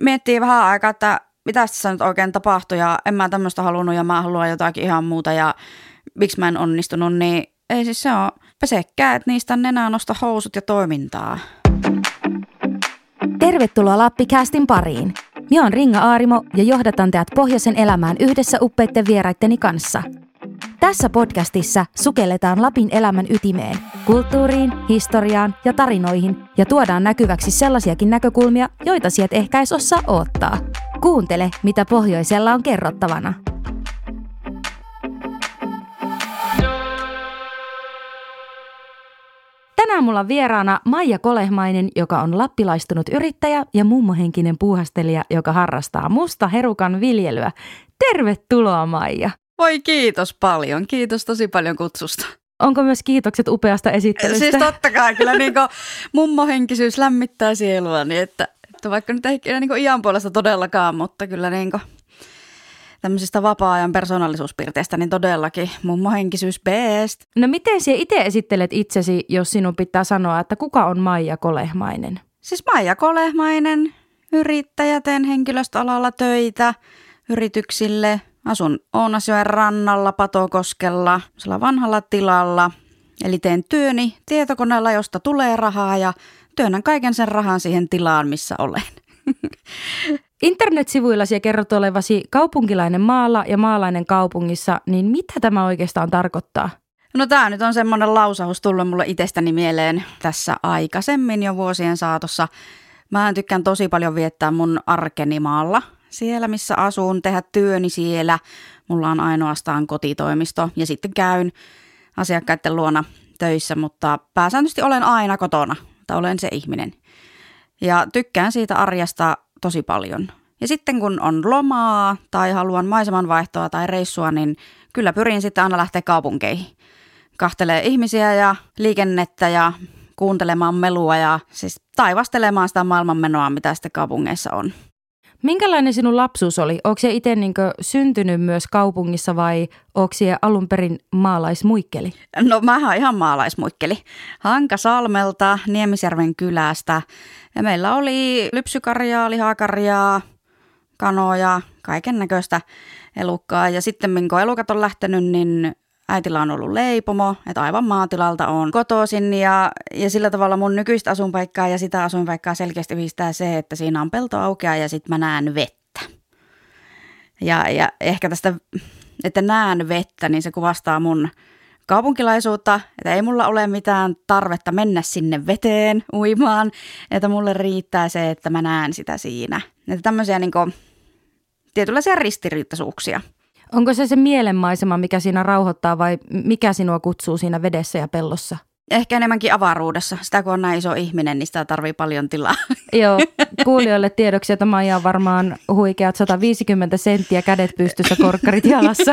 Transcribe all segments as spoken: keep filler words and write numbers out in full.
miettii vähän aikaa, että mitä tässä nyt oikein tapahtui ja en mä tämmöistä halunnut ja mä haluan jotakin ihan muuta ja miksi mä en onnistunut, niin ei siis se on pese kädet niistä nenää, nosta housut ja toimintaa. Tervetuloa Lappikästin pariin. Minä olen Ringa Aarimo ja johdatan teidät pohjoisen elämään yhdessä upeitten vieraitteni kanssa. Tässä podcastissa sukelletaan Lapin elämän ytimeen, kulttuuriin, historiaan ja tarinoihin ja tuodaan näkyväksi sellaisiakin näkökulmia, joita sieltä ehkä edes osaa odottaa. Kuuntele, mitä pohjoisella on kerrottavana. Tänään mulla on vieraana Maija Kolehmainen, joka on lappilaistunut yrittäjä ja mummohenkinen puuhastelija, joka harrastaa musta herukan viljelyä. Tervetuloa, Maija! Voi kiitos paljon. Kiitos tosi paljon kutsusta. Onko myös kiitokset upeasta esittelystä? Siis totta kai, kyllä niin mummohenkisyys lämmittää sielua, niin että, että vaikka nyt ei niin iän puolesta todellakaan, mutta kyllä niin tämmöisistä vapaa-ajan persoonallisuuspiirteistä, niin todellakin mummohenkisyys best. No miten sinä itse esittelet itsesi, jos sinun pitää sanoa, että kuka on Maija Kolehmainen? Siis Maija Kolehmainen, yrittäjä, teen henkilöstöalalla töitä yrityksille. Asun Ounasjoen rannalla Patokoskella, sillä vanhalla tilalla. Eli teen työni tietokoneella, josta tulee rahaa ja työnnän kaiken sen rahan siihen tilaan, missä olen. Internetsivuilla sinä kerrot olevasi kaupunkilainen maalla ja maalainen kaupungissa, niin mitä tämä oikeastaan tarkoittaa? No tämä nyt on semmoinen lausaus tullut mulle itsestäni mieleen tässä aikaisemmin jo vuosien saatossa. Mä tykkään tosi paljon viettää mun arkeni maalla. Siellä, missä asun, tehdä työni siellä. Mulla on ainoastaan kotitoimisto ja sitten käyn asiakkaiden luona töissä, mutta pääsääntöisesti olen aina kotona, tai olen se ihminen. Ja tykkään siitä arjesta tosi paljon. Ja sitten kun on lomaa tai haluan maisemanvaihtoa tai reissua, niin kyllä pyrin sitten aina lähteä kaupunkeihin. Kahtelee ihmisiä ja liikennettä ja kuuntelemaan melua ja siis taivastelemaan sitä maailmanmenoa, mitä sitten kaupungeissa on. Minkälainen sinun lapsuus oli? Oletko sinä itse niin kuin syntynyt myös kaupungissa vai oletko sinä alun perin maalaismuikkeli? No mä oon ihan maalaismuikkeli. Hankasalmelta, Niemisjärven kylästä. Ja meillä oli lypsykarjaa, lihakarjaa, kanoja, kaiken näköistä elukkaa. Ja sitten kun elukat on lähtenyt, niin äitillä on ollut leipomo, että aivan maatilalta on kotoisin ja, ja sillä tavalla mun nykyistä asuinpaikkaa ja sitä asuinpaikkaa selkeästi yhdistää se, että siinä on pelto aukeaa ja sitten mä näen vettä. Ja, ja ehkä tästä, että näen vettä, niin se kuvastaa mun kaupunkilaisuutta, että ei mulla ole mitään tarvetta mennä sinne veteen uimaan, että mulle riittää se, että mä näen sitä siinä. Että tämmöisiä niin kuin tietynlaisia ristiriitaisuuksia. Onko se se mielenmaisema, mikä siinä rauhoittaa vai mikä sinua kutsuu siinä vedessä ja pellossa? Ehkä enemmänkin avaruudessa. Sitä kun on näin iso ihminen, niin sitä tarvii paljon tilaa. Joo, kuulijoille tiedoksi, että Maija on varmaan huikeat sata viisikymmentä senttiä, kädet pystyssä, korkkarit jalassa.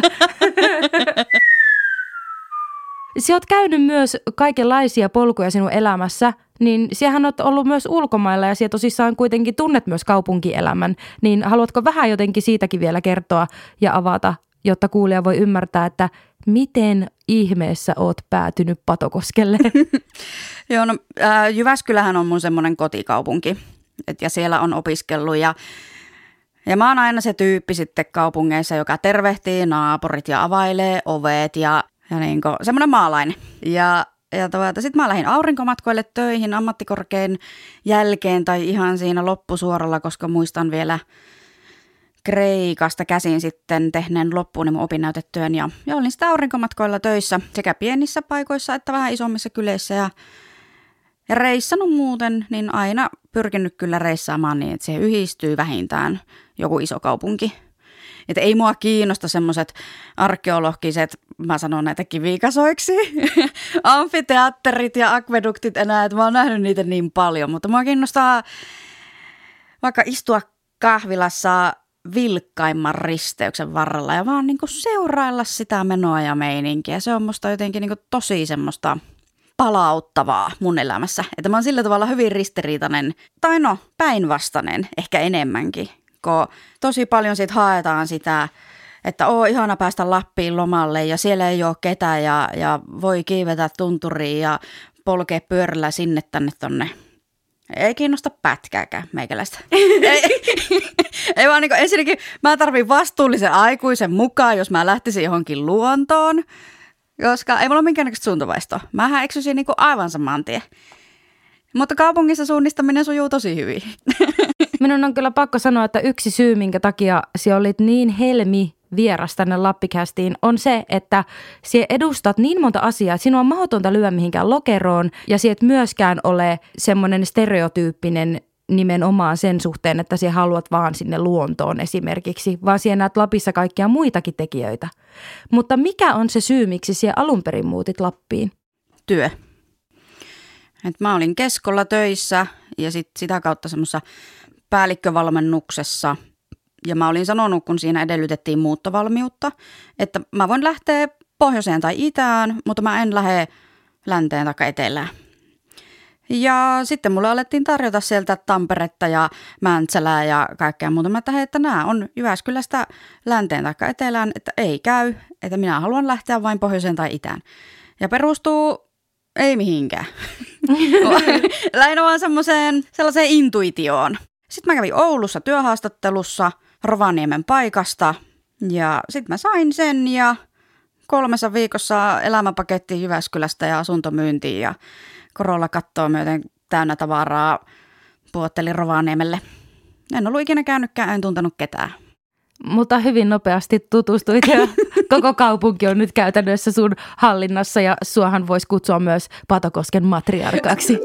Sinä olet käynyt myös kaikenlaisia polkuja sinun elämässä, niin sinähän olet ollut myös ulkomailla ja sinä tosissaan kuitenkin tunnet myös kaupunkielämän. Niin haluatko vähän jotenkin siitäkin vielä kertoa ja avata, jotta kuulija voi ymmärtää, että miten ihmeessä olet päätynyt Patokoskelle? Joo, no äh, Jyväskylähän on mun semmoinen kotikaupunki, et, ja siellä on opiskellut ja Ja mä oon aina se tyyppi sitten kaupungeissa, joka tervehtii naapurit ja availee ovet ja, ja niin kuin semmoinen maalainen. Ja, ja tuota, sitten mä lähdin aurinkomatkoille töihin ammattikorkein jälkeen tai ihan siinä loppusuoralla, koska muistan vielä Kreikasta käsin sitten tehneen loppuun mun opinnäytetyön. Ja, ja olin sitten aurinkomatkoilla töissä sekä pienissä paikoissa että vähän isommissa kyleissä ja Ja reissannut muuten, niin aina pyrkinyt kyllä reissaamaan niin, että se yhdistyy vähintään joku iso kaupunki. Että ei mua kiinnosta semmoiset arkeologiset, mä sanon näitä kivikasoiksi, amfiteatterit ja akveduktit enää, että mä oon nähnyt niitä niin paljon. Mutta mua kiinnostaa vaikka istua kahvilassa vilkkaimman risteyksen varrella ja vaan niin kuin seurailla sitä menoa ja meininkiä. Se on musta jotenkin niin kuin tosi semmoista palauttavaa mun elämässä. Että mä oon sillä tavalla hyvin ristiriitainen, tai no päinvastainen ehkä enemmänkin, kun tosi paljon siitä haetaan sitä, että oo ihana päästä Lappiin lomalle ja siellä ei ole ketään ja, ja voi kiivetä tunturiin ja polkea pyörällä sinne tänne tonne Ei kiinnosta pätkääkään meikäläistä. ei, ei vaan niin kuin, ensinnäkin mä tarvitsen vastuullisen aikuisen mukaan, jos mä lähtisin johonkin luontoon, koska ei mulla ole minkäännäköistä suuntavaistoa. Mähän eksyisin niin kuin aivan saman tien. Mutta kaupungissa suunnistaminen sujuu tosi hyvin. Minun on kyllä pakko sanoa, että yksi syy, minkä takia sinä olit niin helmi vieras tänne Lappikästiin, on se, että sinä edustat niin monta asiaa, että sinua on mahdotonta lyödä mihinkään lokeroon ja sinä et myöskään ole semmoinen stereotyyppinen nimenomaan sen suhteen, että sinä haluat vaan sinne luontoon esimerkiksi, vaan sinä näet Lapissa kaikkia muitakin tekijöitä. Mutta mikä on se syy, miksi sinä alun perin muutit Lappiin? Työ. Et mä olin Keskolla töissä ja sit sitä kautta semmoisessa päällikkövalmennuksessa. Ja mä olin sanonut, kun siinä edellytettiin muuttovalmiutta, että mä voin lähteä pohjoiseen tai itään, mutta mä en lähde länteen tai etelään. Ja sitten mulle alettiin tarjota sieltä Tamperetta ja Mäntsälää ja kaikkea muuta. Mä että hei, että nämä on Jyväskylästä länteen tai etelään, että ei käy, että minä haluan lähteä vain pohjoiseen tai itään. Ja perustuu ei mihinkään. Lähinnä vaan semmoiseen sellaiseen intuitioon. Sitten mä kävin Oulussa työhaastattelussa Rovaniemen paikasta ja sitten mä sain sen ja kolmessa viikossa elämäpaketti Jyväskylästä ja asuntomyyntiin ja korolla kattoa myöten täynnä tavaraa puottelin Rovaniemelle. En ollut ikinä käynytkään, en tuntenut ketään. Mutta hyvin nopeasti tutustuit ja koko kaupunki on nyt käytännössä sun hallinnassa ja suohan voisi kutsua myös Patokosken matriarkaksi.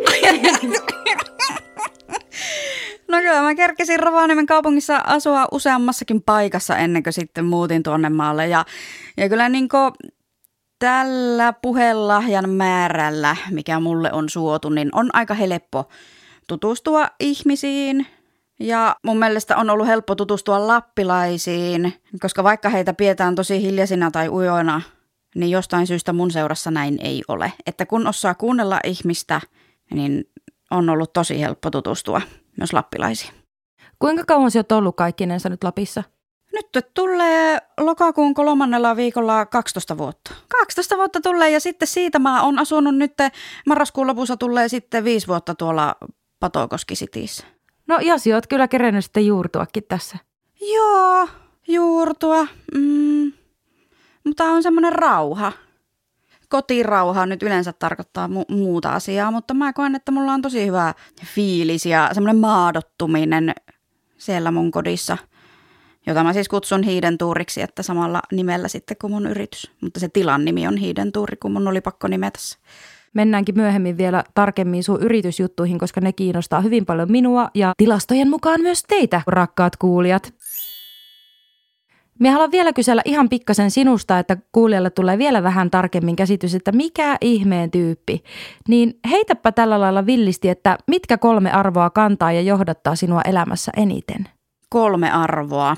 No kyllä, mä kerkesin Rovaniemen kaupungissa asua useammassakin paikassa ennen kuin sitten muutin tuonne maalle. Ja, ja kyllä niin kuin tällä puhelahjan määrällä, mikä mulle on suotu, niin on aika helppo tutustua ihmisiin. Ja mun mielestä on ollut helppo tutustua lappilaisiin, koska vaikka heitä pidetään tosi hiljaisina tai ujoina, niin jostain syystä mun seurassa näin ei ole. Että kun osaa kuunnella ihmistä, niin on ollut tosi helppo tutustua myös lappilaisiin. Kuinka kauan sä oot ollut kaikkinensa nyt Lapissa? Nyt tulee lokakuun kolmannella viikolla kaksitoista vuotta. kaksitoista vuotta tulee ja sitten siitä mä oon asunut nyt, marraskuun lopussa tulee sitten viisi vuotta tuolla Patokoski-Cityssä. No Jasi, oot kyllä kerennyt sitten juurtuakin tässä. Joo, juurtua. Mm. Mutta on semmoinen rauha. Kotirauha nyt yleensä tarkoittaa mu- muuta asiaa, mutta mä koen, että mulla on tosi hyvä fiilis ja semmoinen maadottuminen siellä mun kodissa, jota mä siis kutsun Hiidentuuriksi, että samalla nimellä sitten kuin mun yritys. Mutta se tilan nimi on Hiidentuuri, kun mun oli pakko nimetä se. Mennäänkin myöhemmin vielä tarkemmin sun yritysjuttuihin, koska ne kiinnostaa hyvin paljon minua ja tilastojen mukaan myös teitä, rakkaat kuulijat. Minä haluan vielä kysellä ihan pikkasen sinusta, että kuulijalle tulee vielä vähän tarkemmin käsitys, että mikä ihmeen tyyppi. Niin heitäpä tällä lailla villisti, että mitkä kolme arvoa kantaa ja johdattaa sinua elämässä eniten? Kolme arvoa.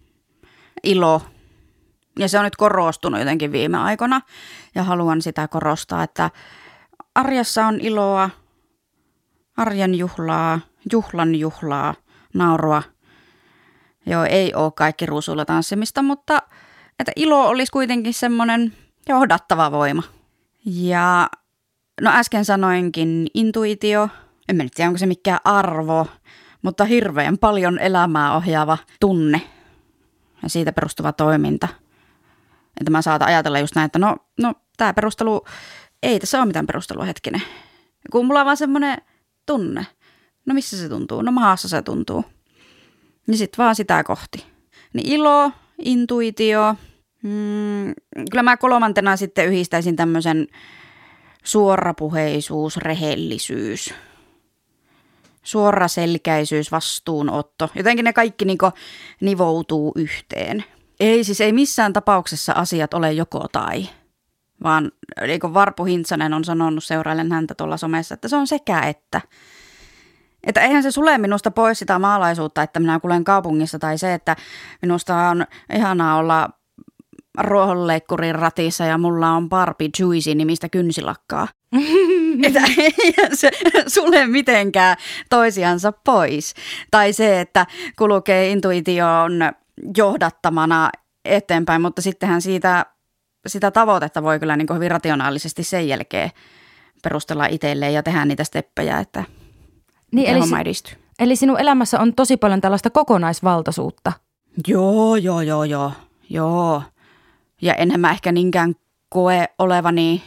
Ilo. Ja se on nyt korostunut jotenkin viime aikoina ja haluan sitä korostaa, että arjessa on iloa, arjen juhlaa, juhlan juhlaa, naurua. Joo, ei ole kaikki ruusuilla tanssimista, mutta että ilo olisi kuitenkin semmoinen johdattava voima. Ja no äsken sanoinkin intuitio, en mä nyt tiedä onko se mikään arvo, mutta hirveän paljon elämää ohjaava tunne ja siitä perustuva toiminta. Että mä saatan ajatella just näin, että no, no tämä perustelu, ei tässä ole mitään perustelua hetkinen. Kun mulla on vaan semmoinen tunne, no missä se tuntuu, no maassa se tuntuu. Niin sit vaan sitä kohti. Niin ilo, intuitio. Mm, kyllä mä kolmantena sitten yhdistäisin tämmöisen suorapuheisuus, rehellisyys. Suoraselkäisyys, vastuunotto. Jotenkin ne kaikki niinku nivoutuu yhteen. Ei siis ei missään tapauksessa asiat ole joko tai. Vaan niin kuin Varpu Hintsanen on sanonut, seurailen häntä tuolla somessa, että se on sekä että. Että eihän se sule minusta pois sitä maalaisuutta, että minä kulen kaupungissa tai se, että minusta on ihanaa olla ruohonleikkurin ratissa ja mulla on Barbie Juicy nimistä kynsilakkaa. Että eihän se sule mitenkään toisiansa pois. Tai se, että kulkee intuition johdattamana eteenpäin, mutta sittenhän siitä, sitä tavoitetta voi kyllä niin kuin hyvin rationaalisesti sen jälkeen perustella itselleen ja tehdä niitä steppejä, että Niin, ja eli, homma edistyy. Eli sinun elämässä on tosi paljon tällaista kokonaisvaltaisuutta. Joo, joo, joo, joo, joo. Ja enhän mä ehkä niinkään koe olevani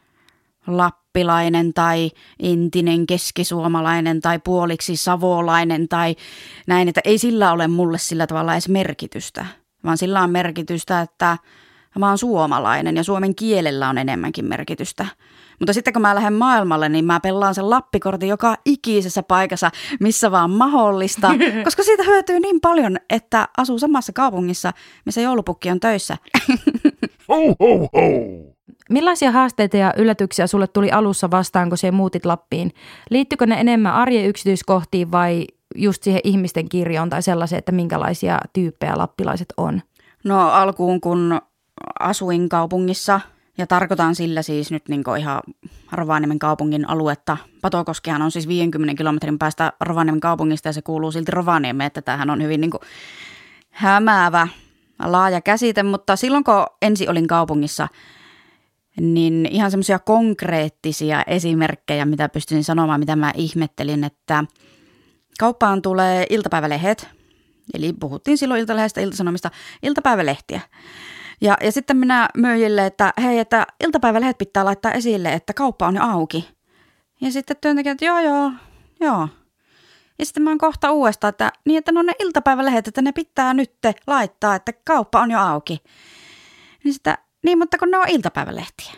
lappilainen tai entinen keskisuomalainen tai puoliksi savolainen tai näin, että ei sillä ole mulle sillä tavalla edes merkitystä, vaan sillä on merkitystä, että mä oon suomalainen ja suomen kielellä on enemmänkin merkitystä. Mutta sitten kun mä lähden maailmalle, niin mä pellaan sen lappikortin joka ikisessä paikassa, missä vaan mahdollista, koska siitä hyötyy niin paljon, että asuu samassa kaupungissa, missä joulupukki on töissä. Ho, ho, ho. Millaisia haasteita ja yllätyksiä sulle tuli alussa vastaan, kun sinä muutit Lappiin? Liittyykö ne enemmän arjen yksityiskohtiin vai just siihen ihmisten kirjoon tai sellaiseen, että minkälaisia tyyppejä lappilaiset on? No alkuun, kun asuin kaupungissa, ja tarkoitan sillä siis nyt niin ihan Rovaniemen kaupungin aluetta. Patokoskihan on siis viidenkymmenen kilometrin päästä Rovaniemen kaupungista ja se kuuluu silti Rovaniemeen, että tämähän on hyvin niin kuin hämäävä, laaja käsite. Mutta silloin kun ensin olin kaupungissa, niin ihan semmoisia konkreettisia esimerkkejä, mitä pystyin sanomaan, mitä mä ihmettelin, että kauppaan tulee iltapäivälehdet, eli puhuttiin silloin Iltalehdestä, Iltasanomista, iltapäivälehtiä. Ja, ja sitten minä myyjille, että hei, että iltapäivälehdet pitää laittaa esille, että kauppa on jo auki. Ja sitten työntekijät, että joo, joo, joo. Ja sitten mä oon kohta uudestaan, että niin, että no ne iltapäivälehdet, että ne pitää nyt laittaa, että kauppa on jo auki. Niin sitten, niin, mutta kun ne on iltapäivälehtiä.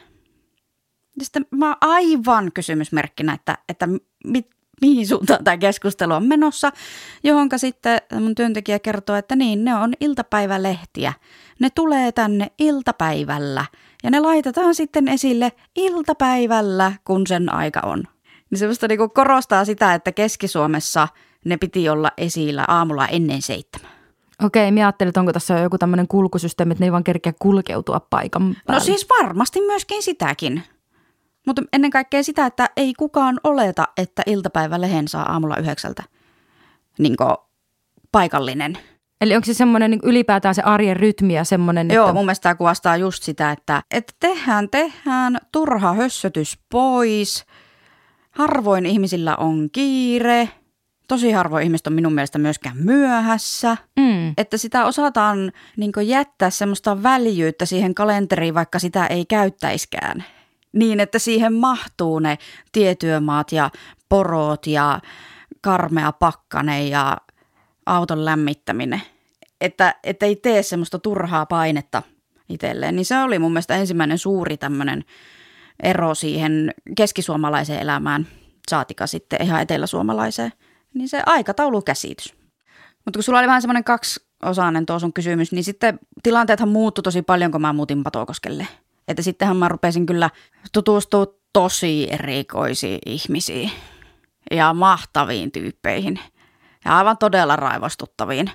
Ja sitten mä oon aivan kysymysmerkkinä, että, että mit, mihin suuntaan tämä keskustelu on menossa, johonka sitten mun työntekijä kertoo, että niin, ne on iltapäivälehtiä. Ne tulee tänne iltapäivällä ja ne laitetaan sitten esille iltapäivällä, kun sen aika on. Niin se musta niinku korostaa sitä, että Keski-Suomessa ne piti olla esillä aamulla ennen seitsemän. Okei, minä ajattelin, että onko tässä joku tämmöinen kulkusysteemi, että ne ei vaan kerkeä kulkeutua paikan päälle. No siis varmasti myöskin sitäkin. Mutta ennen kaikkea sitä, että ei kukaan oleta, että iltapäivälehen saa aamulla yhdeksältä niin paikallinen. Eli onko se semmoinen niin ylipäätään se arjen rytmi ja semmoinen, Joo, että... mun mielestä tämä kuvastaa just sitä, että, että tehdään, tehdään, turha hössötys pois. Harvoin ihmisillä on kiire. Tosi harvoin ihmiset on minun mielestä myöskään myöhässä. Mm. Että sitä osataan niin jättää semmoista väljyyttä siihen kalenteriin, vaikka sitä ei käyttäiskään. Niin, että siihen mahtuu ne tietyömaat ja porot ja karmea pakkane ja auton lämmittäminen. Että, että ei tee semmoista turhaa painetta itselleen. Niin se oli mun mielestä ensimmäinen suuri tämmöinen ero siihen keskisuomalaiseen elämään, saatika sitten ihan eteläsuomalaiseen. Niin se aikataulukäsitys. Mutta kun sulla oli vähän semmoinen kaksiosainen tuo sun kysymys, niin sitten tilanteethan muuttui tosi paljon, kun mä muutin Patokoskelle. Että sittenhän mä rupesin kyllä tutustua tosi erikoisiin ihmisiin ja mahtaviin tyyppeihin ja aivan todella raivostuttaviin.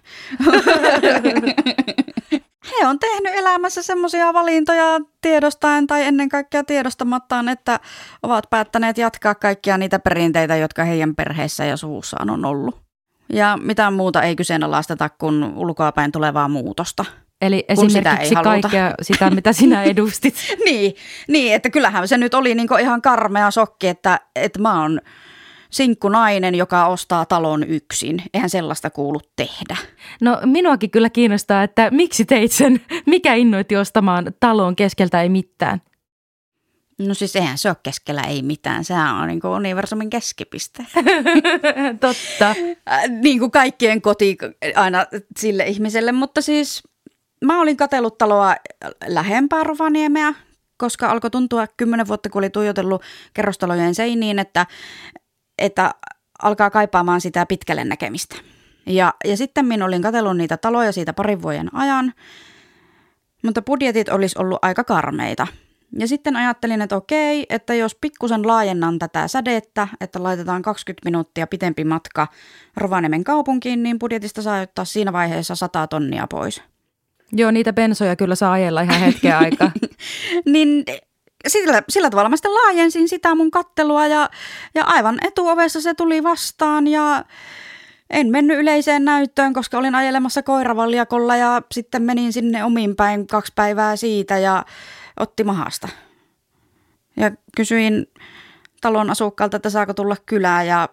He on tehnyt elämässä semmoisia valintoja tiedostaen tai ennen kaikkea tiedostamattaan, että ovat päättäneet jatkaa kaikkia niitä perinteitä, jotka heidän perheessä ja suvussaan on ollut. Ja mitään muuta ei kyseenalaisteta kuin ulkoapäin tulevaa muutosta. Eli esimerkiksi sitä kaikkea sitä, mitä sinä edustit. niin, niin, että kyllähän se nyt oli niinku ihan karmea shokki, että, että mä oon sinkkunainen, joka ostaa talon yksin. Eihän sellaista kuulu tehdä. No minuakin kyllä kiinnostaa, että miksi teit sen? Mikä innoitti ostamaan talon keskeltä ei mitään? No siis eihän se ole keskellä ei mitään. Sehän on niin kuin universumin keskipiste. Totta. Niin kuin kaikkien koti aina sille ihmiselle, mutta siis mä olin katsellut taloa lähempää Rovaniemeä, koska alkoi tuntua kymmenen vuotta, kun oli tuijotellut kerrostalojen seiniin, että, että alkaa kaipaamaan sitä pitkälle näkemistä. Ja, ja sitten minä olin katsellut niitä taloja siitä parin vuoden ajan, mutta budjetit olisi ollut aika karmeita. Ja sitten ajattelin, että okei, että jos pikkusen laajennan tätä sädettä, että laitetaan kaksikymmentä minuuttia pitempi matka Rovaniemen kaupunkiin, niin budjetista saa ottaa siinä vaiheessa sata tonnia pois. Joo, niitä bensoja kyllä saa ajella ihan hetken aikaa. niin sillä, sillä tavalla mä sitten laajensin sitä mun kattelua ja, ja aivan etuovessa se tuli vastaan ja en mennyt yleiseen näyttöön, koska olin ajelemassa koiravaljakolla ja sitten menin sinne omin päin kaksi päivää siitä ja otti mahasta. Ja kysyin talon asukkaalta, että saako tulla kylään ja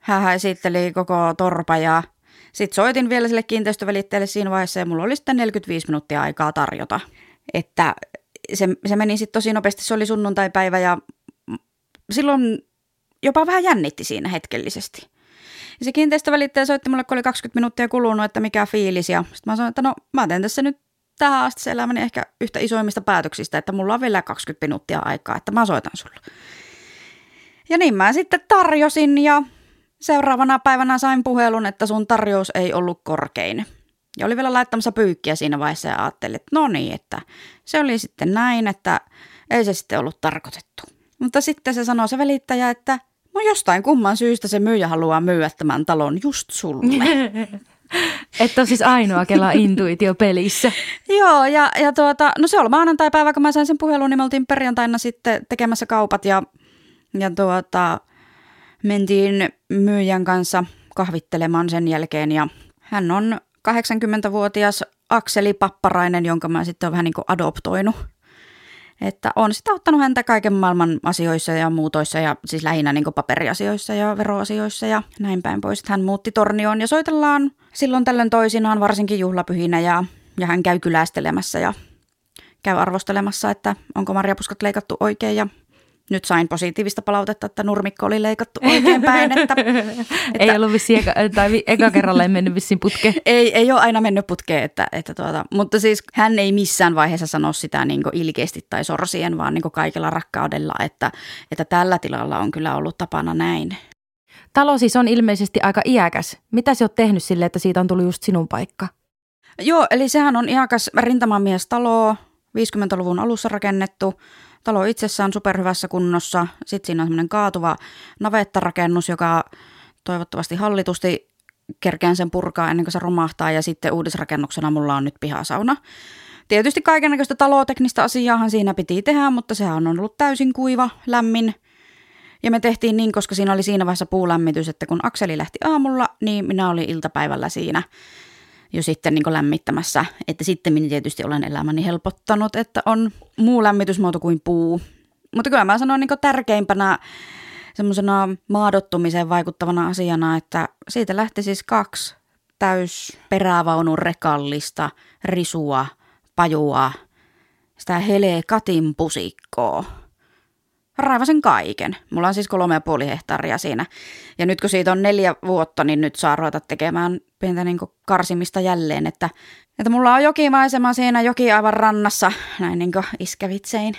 hän esitteli koko torpa ja sitten soitin vielä sille kiinteistövälittäjälle siinä vaiheessa ja mulla oli sitten neljäkymmentäviisi minuuttia aikaa tarjota. Että se, se meni sitten tosi nopeasti, se oli sunnuntaipäivä ja silloin jopa vähän jännitti siinä hetkellisesti. Ja se kiinteistövälittäjä soitti mulle, kun oli kaksikymmentä minuuttia kulunut, että mikä fiilis. Ja sitten mä sanoin, että no mä teen tässä nyt tähän asti se elämäni ehkä yhtä isoimmista päätöksistä, että mulla on vielä kaksikymmentä minuuttia aikaa, että mä soitan sulle. Ja niin mä sitten tarjosin ja seuraavana päivänä sain puhelun, että sun tarjous ei ollut korkein. Ja oli vielä laittamassa pyykkiä siinä vaiheessa ja ajattelin, että no niin, että se oli sitten näin, että ei se sitten ollut tarkoitettu. Mutta sitten se sanoi se välittäjä, että no jostain kumman syystä se myyjä haluaa myydä tämän talon just sulle. Että on siis ainoa, kela intuitio pelissä. Joo, ja, ja tuota, no se oli maanantai-päivä, kun mä sain sen puhelun, niin me oltiin perjantaina sitten tekemässä kaupat ja, ja tuota, mentiin myyjän kanssa kahvittelemaan sen jälkeen. Ja hän on kahdeksankymmentävuotias Akseli Papparainen, jonka mä sitten olen vähän niin kuin adoptoinut. Että on sitä ottanut häntä kaiken maailman asioissa ja muutoissa ja siis lähinnä niin kuin paperiasioissa ja veroasioissa ja näin päin pois. Hän muutti Tornioon ja soitellaan silloin tällöin toisinaan varsinkin juhlapyhinä ja, ja hän käy kylästelemässä ja käy arvostelemassa, että onko marjapuskat leikattu oikein ja nyt sain positiivista palautetta, että nurmikko oli leikattu oikein päin. Että, että ei ollut vissiin, eka, tai eka kerralla ei mennyt vissiin putkeen. Ei, ei ole aina mennyt putkeen, että, että tuota, mutta siis hän ei missään vaiheessa sano sitä niin kuin ilkeästi tai sorsien, vaan niin kuin kaikella rakkaudella, että, että tällä tilalla on kyllä ollut tapana näin. Talo siis on ilmeisesti aika iäkäs. Mitä sä oot tehnyt sille, että siitä on tullut just sinun paikka? Joo, eli sehän on iäkäs rintamamiestalo, viisikymmentäluvun alussa rakennettu. Talo itsessään superhyvässä kunnossa. Sitten siinä on semmoinen kaatuva navettarakennus, joka toivottavasti hallitusti kerkeän sen purkaa ennen kuin se romahtaa. Ja sitten uudisrakennuksena mulla on nyt pihasauna. Tietysti kaikennäköistä taloteknistä asiaahan siinä piti tehdä, mutta sehän on ollut täysin kuiva, lämmin. Ja me tehtiin niin, koska siinä oli siinä vaiheessa puulämmitys, että kun Akseli lähti aamulla, niin minä olin iltapäivällä siinä jo sitten niin kuin lämmittämässä, että sitten minä tietysti olen elämäni helpottanut, että on muu lämmitysmuoto kuin puu. Mutta kyllä mä sanoin niin kuin tärkeimpänä semmoisena maadottumiseen vaikuttavana asiana, että siitä lähti siis kaksi täys perävaunun rekallista risua, pajua, sitä Hele Katin pusikkoa. Raivasin kaiken. Mulla on siis kolme ja puoli hehtaaria siinä. Ja nyt kun siitä on neljä vuotta, niin nyt saa ruveta tekemään pientä niin kuin karsimista jälleen. Että, että mulla on jokimaisema siinä, joki aivan rannassa, näin niin kuin iskävitsein.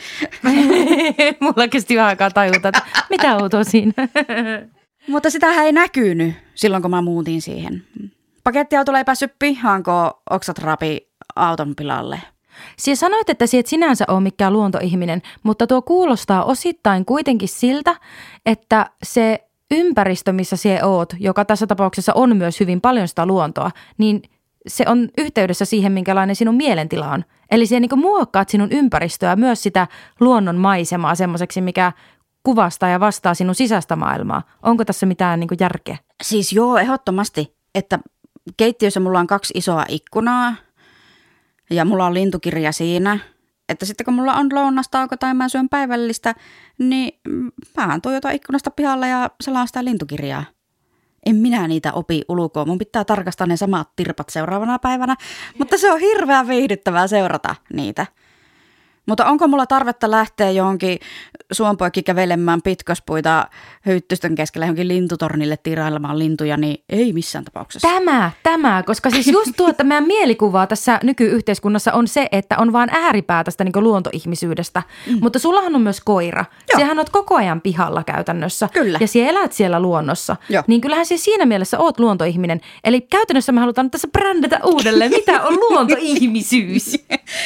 Mulla kesti vähän aikaa tajuta, että mitä outoa siinä. Mutta sitähän ei näkynyt silloin, kun mä muutin siihen. Pakettiautolla ei päässyt pihaan, kun oksat rapi auton pilalle. Siis sanoit, että sä et sinänsä ole mikään luontoihminen, mutta tuo kuulostaa osittain kuitenkin siltä, että se ympäristö, missä sä oot, joka tässä tapauksessa on myös hyvin paljon sitä luontoa, niin se on yhteydessä siihen, minkälainen sinun mielentila on. Eli sä niin muokkaat sinun ympäristöä, myös sitä luonnon maisemaa semmoiseksi, mikä kuvastaa ja vastaa sinun sisäistä maailmaa. Onko tässä mitään niin järkeä? Siis joo, ehdottomasti, että keittiössä mulla on kaksi isoa ikkunaa. Ja mulla on lintukirja siinä, että sitten kun mulla on lounastauko tai mä syön päivällistä, niin mä tuijotan ikkunasta pihalla ja selaan sitä lintukirjaa. En minä niitä opi ulkoa, mun pitää tarkastaa ne samat tirpat seuraavana päivänä, mutta se on hirveän viihdyttävää seurata niitä. Mutta onko mulla tarvetta lähteä johonkin suonpoikki kävelemään pitkospuita hyttystön keskellä johonkin lintutornille tirailemaan lintuja, niin ei missään tapauksessa. Tämä, tämä, koska siis just tuo, että meidän mielikuvaa tässä nykyyhteiskunnassa on se, että on vaan ääripää tästä niin kuin luontoihmisyydestä. Mm. Mutta sullahan on myös koira. Joo. Sehän oot koko ajan pihalla käytännössä. Kyllä. Ja siellä elät siellä luonnossa. Joo. Niin kyllähän siis siinä mielessä oot luontoihminen. Eli käytännössä me halutaan tässä brändätä uudelleen, mitä on luontoihmisyys.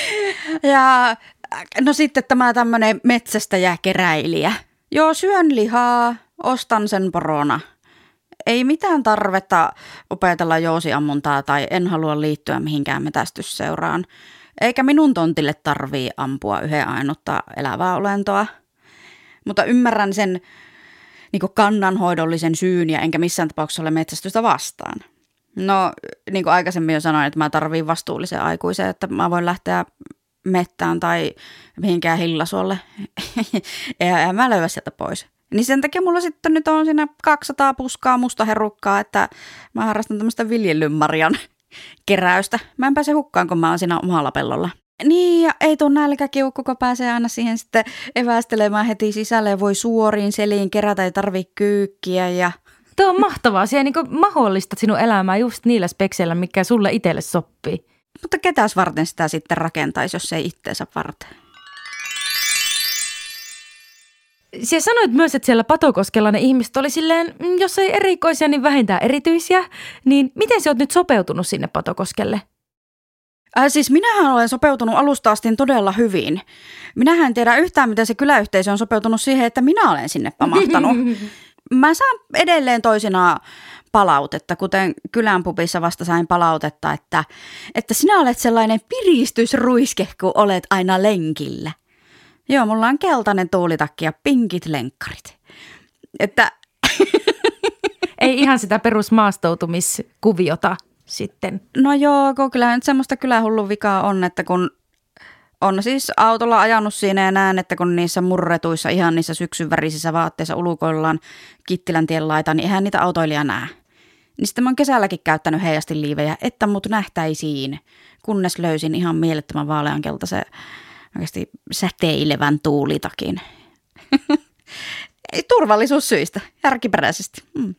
Ja no sitten tämä tämmöinen metsästäjä-keräilijä. Joo, syön lihaa, ostan sen porona. Ei mitään tarvetta opetella jousiammuntaa tai en halua liittyä mihinkään metästysseuraan. Eikä minun tontille tarvii ampua yhden ainutta elävää olentoa. Mutta ymmärrän sen niin kuin kannanhoidollisen syyn ja enkä missään tapauksessa ole metsästystä vastaan. No, niin kuin aikaisemmin jo sanoin, että mä tarviin vastuullisen aikuisen, että mä voin lähteä mettään tai mihinkään hillasuolle. ja, ja mä löydän sieltä pois. Niin sen takia mulla sitten nyt on siinä kaksisataa puskaa musta herukkaa, että mä harrastan tämmöistä viljelynmarjan keräystä. Mä en pääse hukkaan, kun mä oon siinä omalla pellolla. Niin, ja ei tuu nälkäkiukku, kun pääsee aina siihen sitten evästelemään heti sisälle ja voi suoriin seliin kerätä, ei tarvitse kyykkiä. Ja... Tuo on mahtavaa. Siellä niin mahdollistat sinun elämää just niillä spekseillä, mikä sulle itselle sopii. Mutta ketäs varten sitä sitten rakentaisi, jos ei itteensä varten? Sinä sanoit myös, että siellä Patokoskella ne ihmiset oli silleen, jos ei erikoisia, niin vähintään erityisiä. Niin miten sä oot nyt sopeutunut sinne Patokoskelle? Äh, siis minähän olen sopeutunut alusta asti todella hyvin. Minähän en tiedä yhtään, miten se kyläyhteisö on sopeutunut siihen, että minä olen sinne pamahtanut. Mä saan edelleen toisinaan palautetta, kuten kylän pubissa vasta sain palautetta, että, että sinä olet sellainen piristysruiske, kun olet aina lenkillä. Joo, mulla on keltainen tuulitakki ja pinkit lenkkarit. Että... Ei ihan sitä perusmaastoutumiskuviota sitten. No joo, kun kyllä nyt semmoista kylähullun vikaa on, että kun on siis autolla ajanut siinä ja näen, että kun niissä murretuissa, ihan niissä syksyn värisissä vaatteissa ulkoillaan Kittilän tien laita, niin eihän niitä autoilijaa näe. Niin sitten mä oon kesälläkin käyttänyt heijastiliivejä, että mut nähtäisiin, kunnes löysin ihan mielettömän vaaleankeltaisen oikeasti säteilevän tuulitakin. Turvallisuussyistä, järkiperäisesti. Hmm.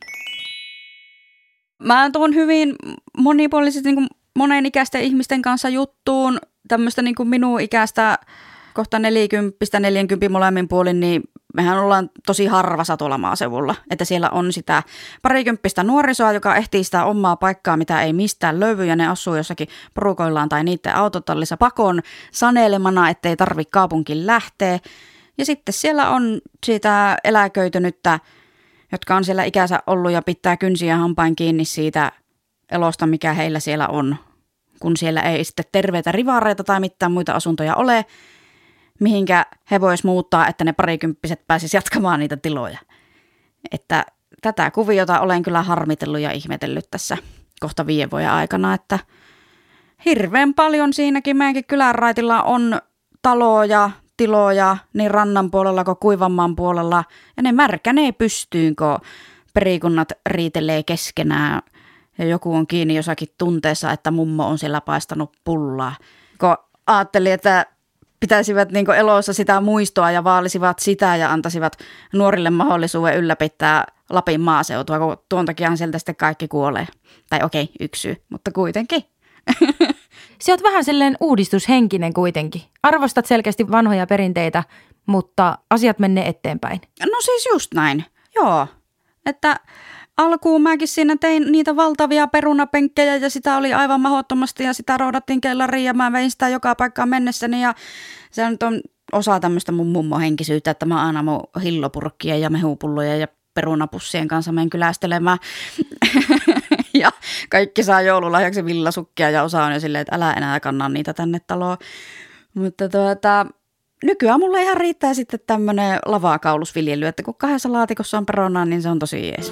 Mä tuon hyvin monipuolisesti niin kuin monenikäisten ihmisten kanssa juttuun, tämmöistä niin kuin minun ikäistä kohta neljäkymppistä, neljänkympin molemmin puolin, niin mehän ollaan tosi harvassa tuolla maaseudulla, että siellä on sitä parikymppistä nuorisoa, joka ehtii sitä omaa paikkaa, mitä ei mistään löydy, ja ne asuu jossakin porukoillaan tai niiden autotallissa pakon sanelemana, ettei tarvitse kaupunkiin lähteä. Ja sitten siellä on sitä eläköitynyttä, jotka on siellä ikänsä ollut ja pitää kynsiä hampain kiinni siitä elosta, mikä heillä siellä on, kun siellä ei sitten terveitä rivareita tai mitään muita asuntoja ole, mihinkä he vois muuttaa, että ne parikymppiset pääsis jatkamaan niitä tiloja. Että tätä kuviota olen kyllä harmitellut ja ihmetellyt tässä kohta viiden vuoden aikana, että hirveän paljon siinäkin meidänkin kylän raitilla on taloja, tiloja niin rannan puolella kuin Kuivanmaan puolella, ja ne märkänee pystyyn, kun perikunnat riitelee keskenään, ja joku on kiinni jossakin tunteessa, että mummo on siellä paistanut pullaa. Kun ajattelin, että pitäisivät niin elossa sitä muistoa ja vaalisivat sitä ja antaisivat nuorille mahdollisuuden ylläpitää Lapin maaseutua, kun tuon takiahan sieltä sitten kaikki kuolee. Tai okei, okay, yksi syy, mutta kuitenkin. Sä oot vähän silleen uudistushenkinen kuitenkin. Arvostat selkeästi vanhoja perinteitä, mutta asiat menee eteenpäin. No siis just näin, joo. Että alkuun mäkin siinä tein niitä valtavia perunapenkkejä ja sitä oli aivan mahdottomasti ja sitä roudattiin kellariin ja mä vein sitä joka paikkaan mennessäni ja se nyt on osa tämmöistä mun mummohenkisyyttä, että mä aina mun hillopurkkia ja mehupulloja ja perunapussien kanssa menen kylästelemään ja kaikki saa joululahjaksi villasukkia ja osa on jo silleen, että älä enää kanna niitä tänne taloon. Mutta tuota, nykyään mulle ihan riittää sitten tämmöinen lavakaulusviljely, että kun kahdessa laatikossa on perunaa, niin se on tosi jees.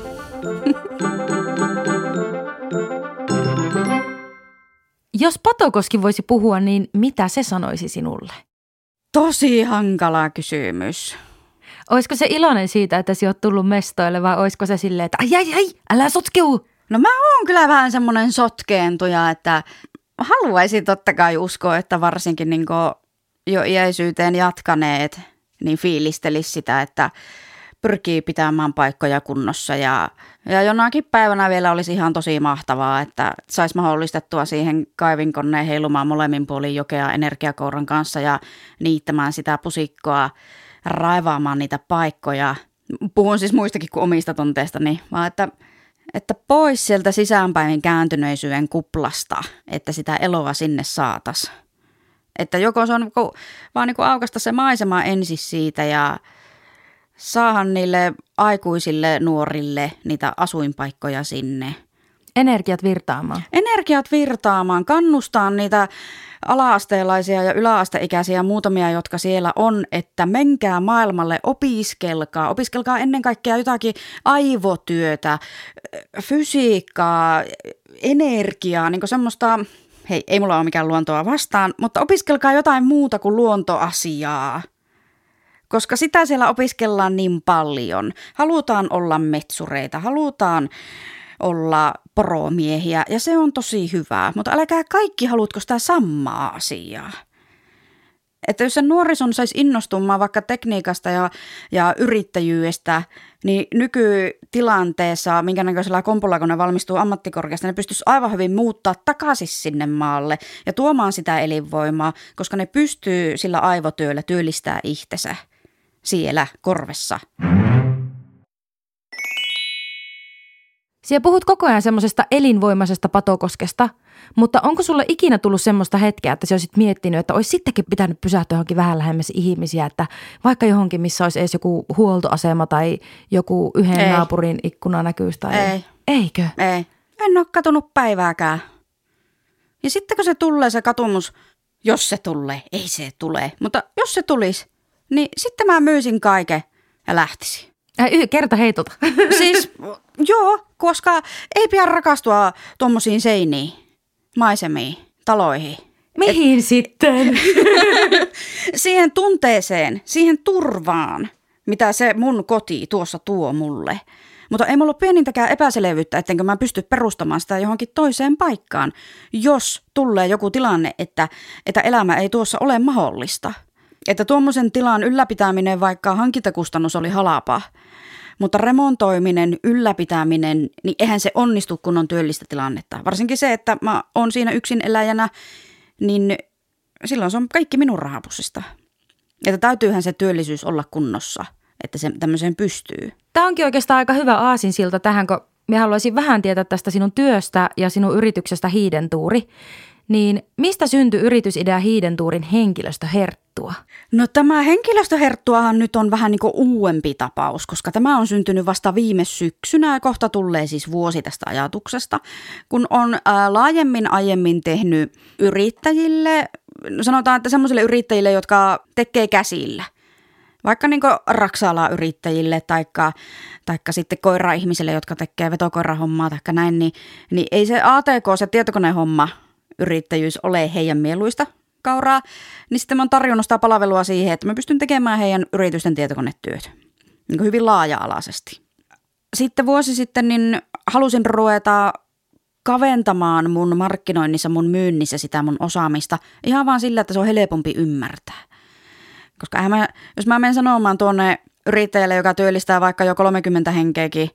Jos Patokoski voisi puhua, niin mitä se sanoisi sinulle? Tosi hankala kysymys. Olisiko se iloinen siitä, että sinä olet tullut mestoille vai olisiko se silleen, että ai ai ai, älä sotkeu? No mä oon kyllä vähän semmoinen sotkeentuja, että haluaisin totta kai uskoa, että varsinkin niin jo iäisyyteen jatkaneet, niin fiilistelis sitä, että pyrkii pitämään paikkoja kunnossa ja, ja jonakin päivänä vielä olisi ihan tosi mahtavaa, että saisi mahdollistettua siihen kaivinkoneen heilumaan molemmin puolin jokea energiakouran kanssa ja niittämään sitä pusikkoa, raivaamaan niitä paikkoja. Puhun siis muistakin kuin omista tunteistani, vaan että, että pois sieltä sisäänpäin kääntyneisyyden kuplasta, että sitä eloa sinne saatas. Että joko se on vaan niin kuin aukaista se maisema ensin siitä ja saahan niille aikuisille nuorille niitä asuinpaikkoja sinne. Energiat virtaamaan. Energiat virtaamaan, kannustaa niitä ala-asteelaisia ja yläasteikäisiä muutamia, jotka siellä on, että menkää maailmalle, opiskelkaa. Opiskelkaa ennen kaikkea jotakin aivotyötä, fysiikkaa, energiaa, niin kuin semmoista, hei, ei mulla ole mikään luontoa vastaan, mutta opiskelkaa jotain muuta kuin luontoasiaa. koska sitä siellä opiskellaan niin paljon. Halutaan olla metsureita, halutaan olla poromiehiä ja se on tosi hyvää, mutta älkää kaikki halutko sitä samaa asiaa. Että jos sen nuorison saisi innostumaan vaikka tekniikasta ja, ja yrittäjyydestä, niin nykytilanteessa, minkä näköisellä kompulla, kun ne valmistuu ammattikorkeasta, ne pystyisi aivan hyvin muuttaa takaisin sinne maalle ja tuomaan sitä elinvoimaa, koska ne pystyy sillä aivotyöllä työllistää itsensä siellä korvessa. Siellä puhut koko ajan semmoisesta elinvoimaisesta Patokoskesta, mutta onko sulle ikinä tullut semmoista hetkeä, että sä olisit miettinyt, että olisi sittenkin pitänyt pysähtyä johonkin vähän lähemmäs ihmisiä, että vaikka johonkin, missä olisi edes joku huoltoasema tai joku yhden Ei. naapurin ikkuna näkyisi tai... Ei. Eikö? Ei. En ole katunut päivääkään. Ja sitten kun se tulee se katumus, jos se tulee, ei se tule, mutta jos se tulisi, niin sitten mä myysin kaiken ja lähtisin. Äh, kerta heitolta. Siis joo, koska ei pidä rakastua tuommoisiin seiniin, maisemiin, taloihin. Mihin Et, sitten? Siihen tunteeseen, siihen turvaan, mitä se mun koti tuossa tuo mulle. Mutta ei mulla ole pienintäkään epäselvyyttä, ettenkö mä pysty perustamaan sitä johonkin toiseen paikkaan, jos tulee joku tilanne, että, että elämä ei tuossa ole mahdollista. Että tuommoisen tilan ylläpitäminen, vaikka hankintakustannus oli halapa, mutta remontoiminen, ylläpitäminen, niin eihän se onnistu, kun on työllistä tilannetta. Varsinkin se, että mä oon siinä yksin eläjänä, niin silloin se on kaikki minun rahapussista. Että täytyyhän se työllisyys olla kunnossa, että se tämmöiseen pystyy. Tämä onkin oikeastaan aika hyvä aasinsilta tähän, kun minä haluaisin vähän tietää tästä sinun työstä ja sinun yrityksestä Hiidentuuri. Niin mistä syntyi yritysidea Hiidentuurin henkilöstöherttua? No tämä henkilöstöherttuahan nyt on vähän niin kuin uudempi tapaus, koska tämä on syntynyt vasta viime syksynä ja kohta tulee siis vuosi tästä ajatuksesta, kun on ää, laajemmin aiemmin tehnyt yrittäjille, sanotaan, että semmoisille yrittäjille, jotka tekee käsillä. Vaikka niin kuin raksa-alayrittäjille taikka, taikka sitten koira-ihmisille, jotka tekee vetokoirahommaa taikka näin, niin, niin ei se A T K, se tietokonehomma, yrittäjyys ole heidän mieluista kauraa, niin sitten mä oon tarjonnut sitä palvelua siihen, että mä pystyn tekemään heidän yritysten tietokonetyöt niin kuin hyvin laaja-alaisesti. Sitten vuosi sitten niin halusin ruveta kaventamaan mun markkinoinnissa, mun myynnissä sitä mun osaamista ihan vaan sillä, että se on helpompi ymmärtää. Koska mä, jos mä menen sanomaan tuonne yrittäjälle, joka työllistää vaikka jo kolmekymmentä henkeäkin,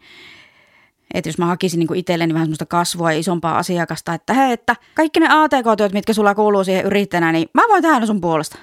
että jos mä hakisin niin itselleni vähän semmoista kasvua ja isompaa asiakasta, että hei, että kaikki ne A T K-työt, mitkä sulla kuuluu siihen yrittäjänä, niin mä voin tehdä ne sun puolesta.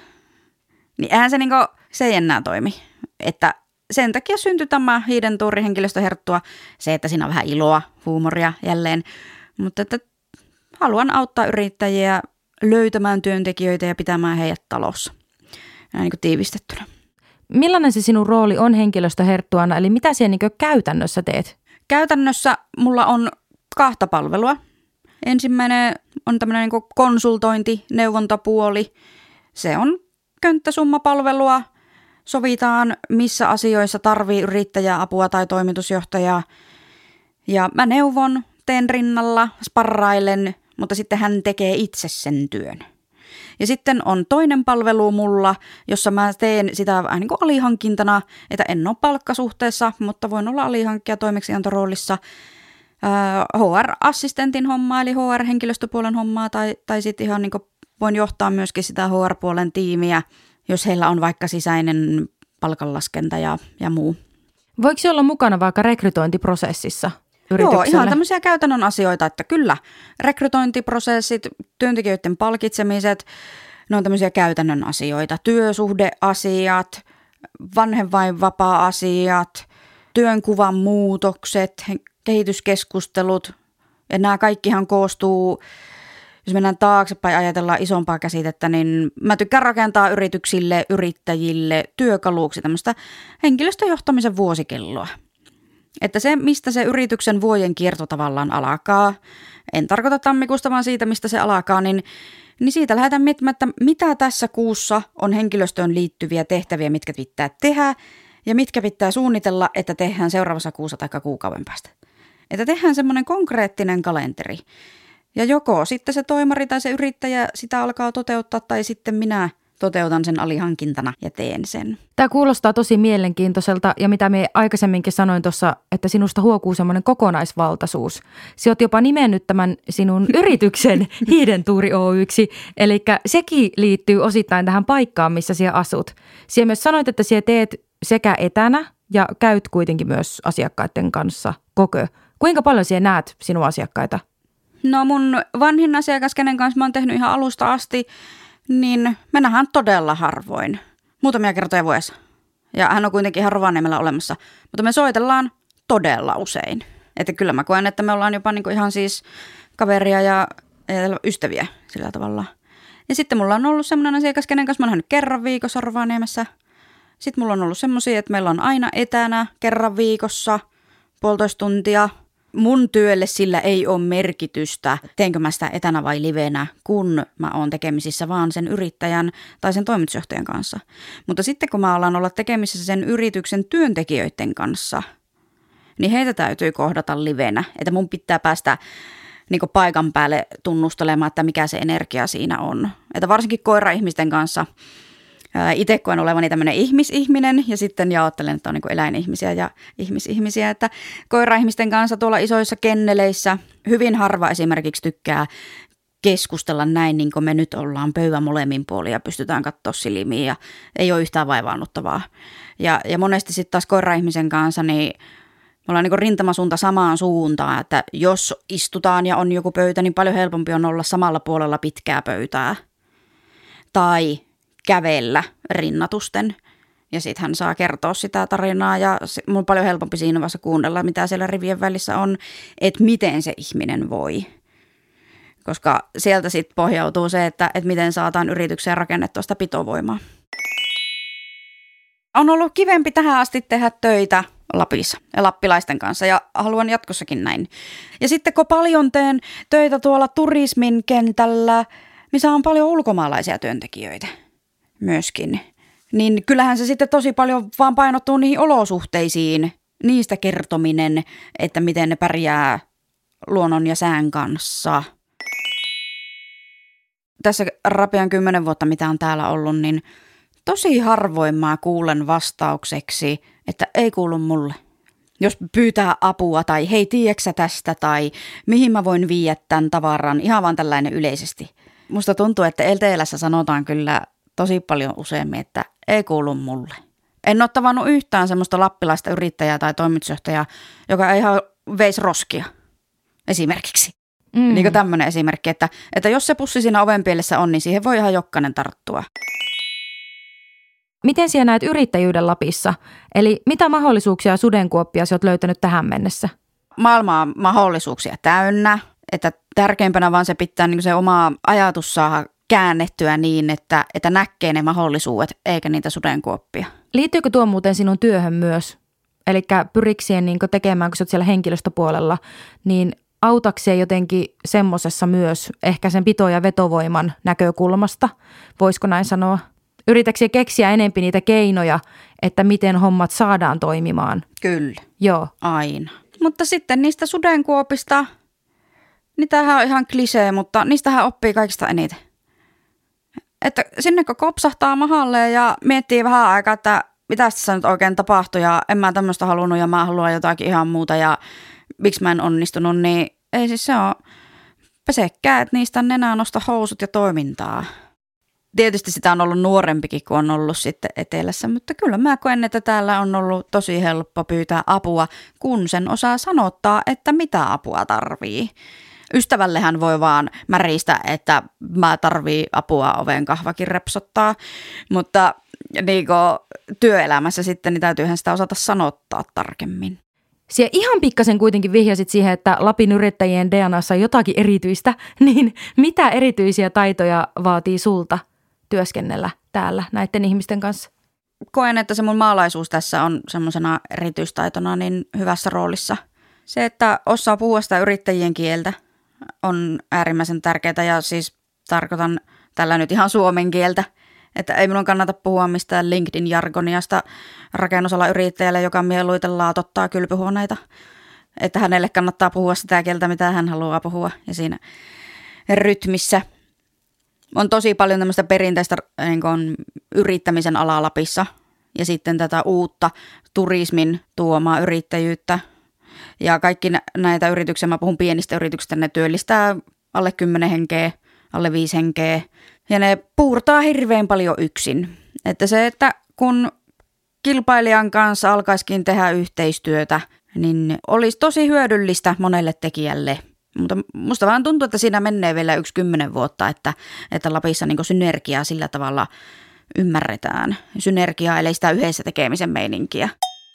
Niin eihän se, niin kuin, se ei enää toimi. Että sen takia syntyi tämä Hiidentuuri henkilöstöherttua, se, että siinä on vähän iloa, huumoria jälleen. Mutta että haluan auttaa yrittäjiä löytämään työntekijöitä ja pitämään heidät talossa. Näin niin kuin tiivistettynä. Millainen se sinun rooli on henkilöstöherttuana, eli mitä siellä niin kuin käytännössä teet? Käytännössä mulla on kahta palvelua. Ensimmäinen on tämmöinen niin kuin konsultointi, neuvontapuoli. Se on könttäsummapalvelua. Sovitaan, missä asioissa tarvii yrittäjää, apua tai toimitusjohtajaa. Ja mä neuvon, teen rinnalla, sparrailen, mutta sitten hän tekee itse sen työn. Ja sitten on toinen palvelu mulla, jossa mä teen sitä vähän niin kuin alihankintana, että en ole palkkasuhteessa, mutta voin olla alihankkija toimeksiantoroolissa H R-assistentin hommaa, eli H R-henkilöstöpuolen hommaa, tai, tai sitten ihan niin kuin voin johtaa myöskin sitä H R-puolen tiimiä, jos heillä on vaikka sisäinen palkanlaskenta ja, ja muu. Voiko se olla mukana vaikka rekrytointiprosessissa? Joo, ihan tämmöisiä käytännön asioita, että kyllä rekrytointiprosessit, työntekijöiden palkitsemiset, ne on tämmöisiä käytännön asioita. Työsuhdeasiat, vanhempainvapaa-asiat, työnkuvan muutokset, kehityskeskustelut. Ja nämä kaikkihan koostuu, jos mennään taaksepäin ajatellaan isompaa käsitettä, niin mä tykkään rakentaa yrityksille, yrittäjille työkaluksi tämmöistä henkilöstöjohtamisen vuosikelloa. Että se, mistä se yrityksen vuoden kierto tavallaan alkaa, en tarkoita tammikuusta, vaan siitä, mistä se alkaa, niin, niin siitä lähdetään miettimään, että mitä tässä kuussa on henkilöstöön liittyviä tehtäviä, mitkä pitää tehdä ja mitkä pitää suunnitella, että tehdään seuraavassa kuussa tai kuukauden päästä. Että tehdään semmoinen konkreettinen kalenteri. Ja joko sitten se toimari tai se yrittäjä sitä alkaa toteuttaa tai sitten minä toteutan sen alihankintana ja teen sen. Tämä kuulostaa tosi mielenkiintoiselta ja mitä me aikaisemminkin sanoin tuossa, että sinusta huokuu semmoinen kokonaisvaltaisuus. Sinä olet jopa nimennyt tämän sinun yrityksen Hiidentuuri Oy:ksi, eli sekin liittyy osittain tähän paikkaan, missä sinä asut. Sinä myös sanoit, että sinä teet sekä etänä ja käyt kuitenkin myös asiakkaiden kanssa koko. Kuinka paljon sinä näet sinun asiakkaita? No mun vanhin asiakas, kenen kanssa mä oon tehnyt ihan alusta asti, niin me nähdään todella harvoin. Muutamia kertoja vuodessa. Ja hän on kuitenkin ihan Rovaniemellä olemassa. Mutta me soitellaan todella usein. Että kyllä mä koen, että me ollaan jopa niinku ihan siis kaveria ja, ja ystäviä sillä tavalla. Ja sitten mulla on ollut semmoinen asiakas, kenen kanssa mä oon nähnyt kerran viikossa Rovaniemessä. Sitten mulla on ollut semmoisia, että meillä on aina etänä kerran viikossa puolitoista tuntia. Mun työlle sillä ei ole merkitystä, teenkö mä sitä etänä vai livenä, kun mä oon tekemisissä vaan sen yrittäjän tai sen toimitusjohtajan kanssa. Mutta sitten kun mä alan olla tekemisissä sen yrityksen työntekijöiden kanssa, niin heitä täytyy kohdata livenä. Että mun pitää päästä niin kuin paikan päälle tunnustelemaan, että mikä se energia siinä on. Että varsinkin koira-ihmisten kanssa. Itse koen olevani tämmöinen ihmisihminen ja sitten jaottelen, että on niin kuin eläinihmisiä ja ihmisihmisiä. Että koira-ihmisten kanssa tuolla isoissa kenneleissä hyvin harva esimerkiksi tykkää keskustella näin, niin kuin me nyt ollaan pöydän molemmin puolin ja pystytään katsoa silmiin ja ei ole yhtään vaivaannuttavaa. Ja, ja monesti sitten taas koira-ihmisen kanssa niin me ollaan niin kuin rintamasuunta samaan suuntaan, että jos istutaan ja on joku pöytä, niin paljon helpompi on olla samalla puolella pitkää pöytää. Tai kävellä rinnatusten ja sitten hän saa kertoa sitä tarinaa ja mun on paljon helpompi siinä vaiheessa kuunnella, mitä siellä rivien välissä on, että miten se ihminen voi. Koska sieltä sitten pohjautuu se, että, että miten saataan yritykseen rakennettua sitä pitovoimaa. On ollut kivempi tähän asti tehdä töitä Lapissa ja lappilaisten kanssa ja haluan jatkossakin näin. Ja sitten kun paljon teen töitä tuolla turismin kentällä, missä on paljon ulkomaalaisia työntekijöitä myöskin, niin kyllähän se sitten tosi paljon vaan painottuu niihin olosuhteisiin, niistä kertominen, että miten ne pärjää luonnon ja sään kanssa. Tässä rapian kymmenen vuotta, mitä on täällä ollut, niin tosi harvoin mä kuulen vastaukseksi, että ei kuulu mulle. Jos pyytää apua tai hei, tiedätkö tästä tai mihin mä voin viedä tämän tavaran, ihan vaan tällainen yleisesti. Musta tuntuu, että Etelässä sanotaan kyllä tosi paljon useammin, että ei kuulu mulle. En ole tavannut yhtään semmoista lappilaista yrittäjää tai toimitusjohtajaa, joka ei ihan veisi roskia esimerkiksi. Mm. Niin kuin tämmöinen esimerkki, että, että jos se pussi siinä ovenpielessä on, niin siihen voi ihan jokainen tarttua. Miten sinä näet yrittäjyyden Lapissa? Eli mitä mahdollisuuksia ja sudenkuoppia sinä olet löytänyt tähän mennessä? Maailma on mahdollisuuksia täynnä, että tärkeimpänä vaan se pitää niin se oma ajatus saada käännettyä niin, että, että näkee ne mahdollisuudet eikä niitä sudenkuoppia. Liittyykö tuo muuten sinun työhön myös? Eli pyrikseen niin tekemään, kun sinä olet siellä henkilöstöpuolella, niin autakseen jotenkin semmoisessa myös ehkä sen pito- ja vetovoiman näkökulmasta, voisiko näin sanoa? Yritätkö keksiä enempi niitä keinoja, että miten hommat saadaan toimimaan? Kyllä. Joo. Aina. Mutta sitten niistä sudenkuopista, niitähän on ihan klisee, mutta niistähän oppii kaikista eniten. Että sinne kun kopsahtaa mahalle ja miettii vähän aikaa, että mitä tässä nyt oikein tapahtui ja en mä tämmöistä halunnut ja mä haluan jotakin ihan muuta ja miksi mä en onnistunut, niin ei siis se on pesekää, että niistä nenää nosta housut ja toimintaa. Tietysti sitä on ollut nuorempikin, kun on ollut sitten etelässä, mutta kyllä mä koen, että täällä on ollut tosi helppo pyytää apua, kun sen osaa sanottaa, että mitä apua tarvii. Ystävällehän voi vaan märistä, että mä tarvii apua oven kahvakin repsottaa, mutta niin työelämässä sitten niin täytyyhän sitä osata sanottaa tarkemmin. Siellä ihan pikkasen kuitenkin vihjasit siihen, että Lapin yrittäjien D N A:ssa on jotakin erityistä, niin mitä erityisiä taitoja vaatii sulta työskennellä täällä näiden ihmisten kanssa? Koen, että se mun maalaisuus tässä on semmoisena erityistaitona niin hyvässä roolissa. Se, että osaa puhua sitä yrittäjien kieltä on äärimmäisen tärkeää ja siis tarkoitan tällä nyt ihan suomen kieltä. Että ei minun kannata puhua mistään LinkedIn-jargoniasta rakennusalan yrittäjälle, joka mieluiten laatottaa kylpyhuoneita. Että hänelle kannattaa puhua sitä kieltä, mitä hän haluaa puhua ja siinä rytmissä. On tosi paljon tämmöistä perinteistä niin kuin yrittämisen alaa Lapissa ja sitten tätä uutta turismin tuomaa yrittäjyyttä. Ja kaikki näitä yrityksiä, mä puhun pienistä yrityksistä, ne työllistää alle kymmenen henkeä, alle viisi henkeä. Ja ne puurtaa hirveän paljon yksin. Että se, että kun kilpailijan kanssa alkaisikin tehdä yhteistyötä, niin olisi tosi hyödyllistä monelle tekijälle. Mutta musta vaan tuntuu, että siinä menee vielä yksi kymmenen vuotta, että, että Lapissa niin synergiaa sillä tavalla ymmärretään. Synergiaa, eli sitä yhdessä tekemisen meininkiä.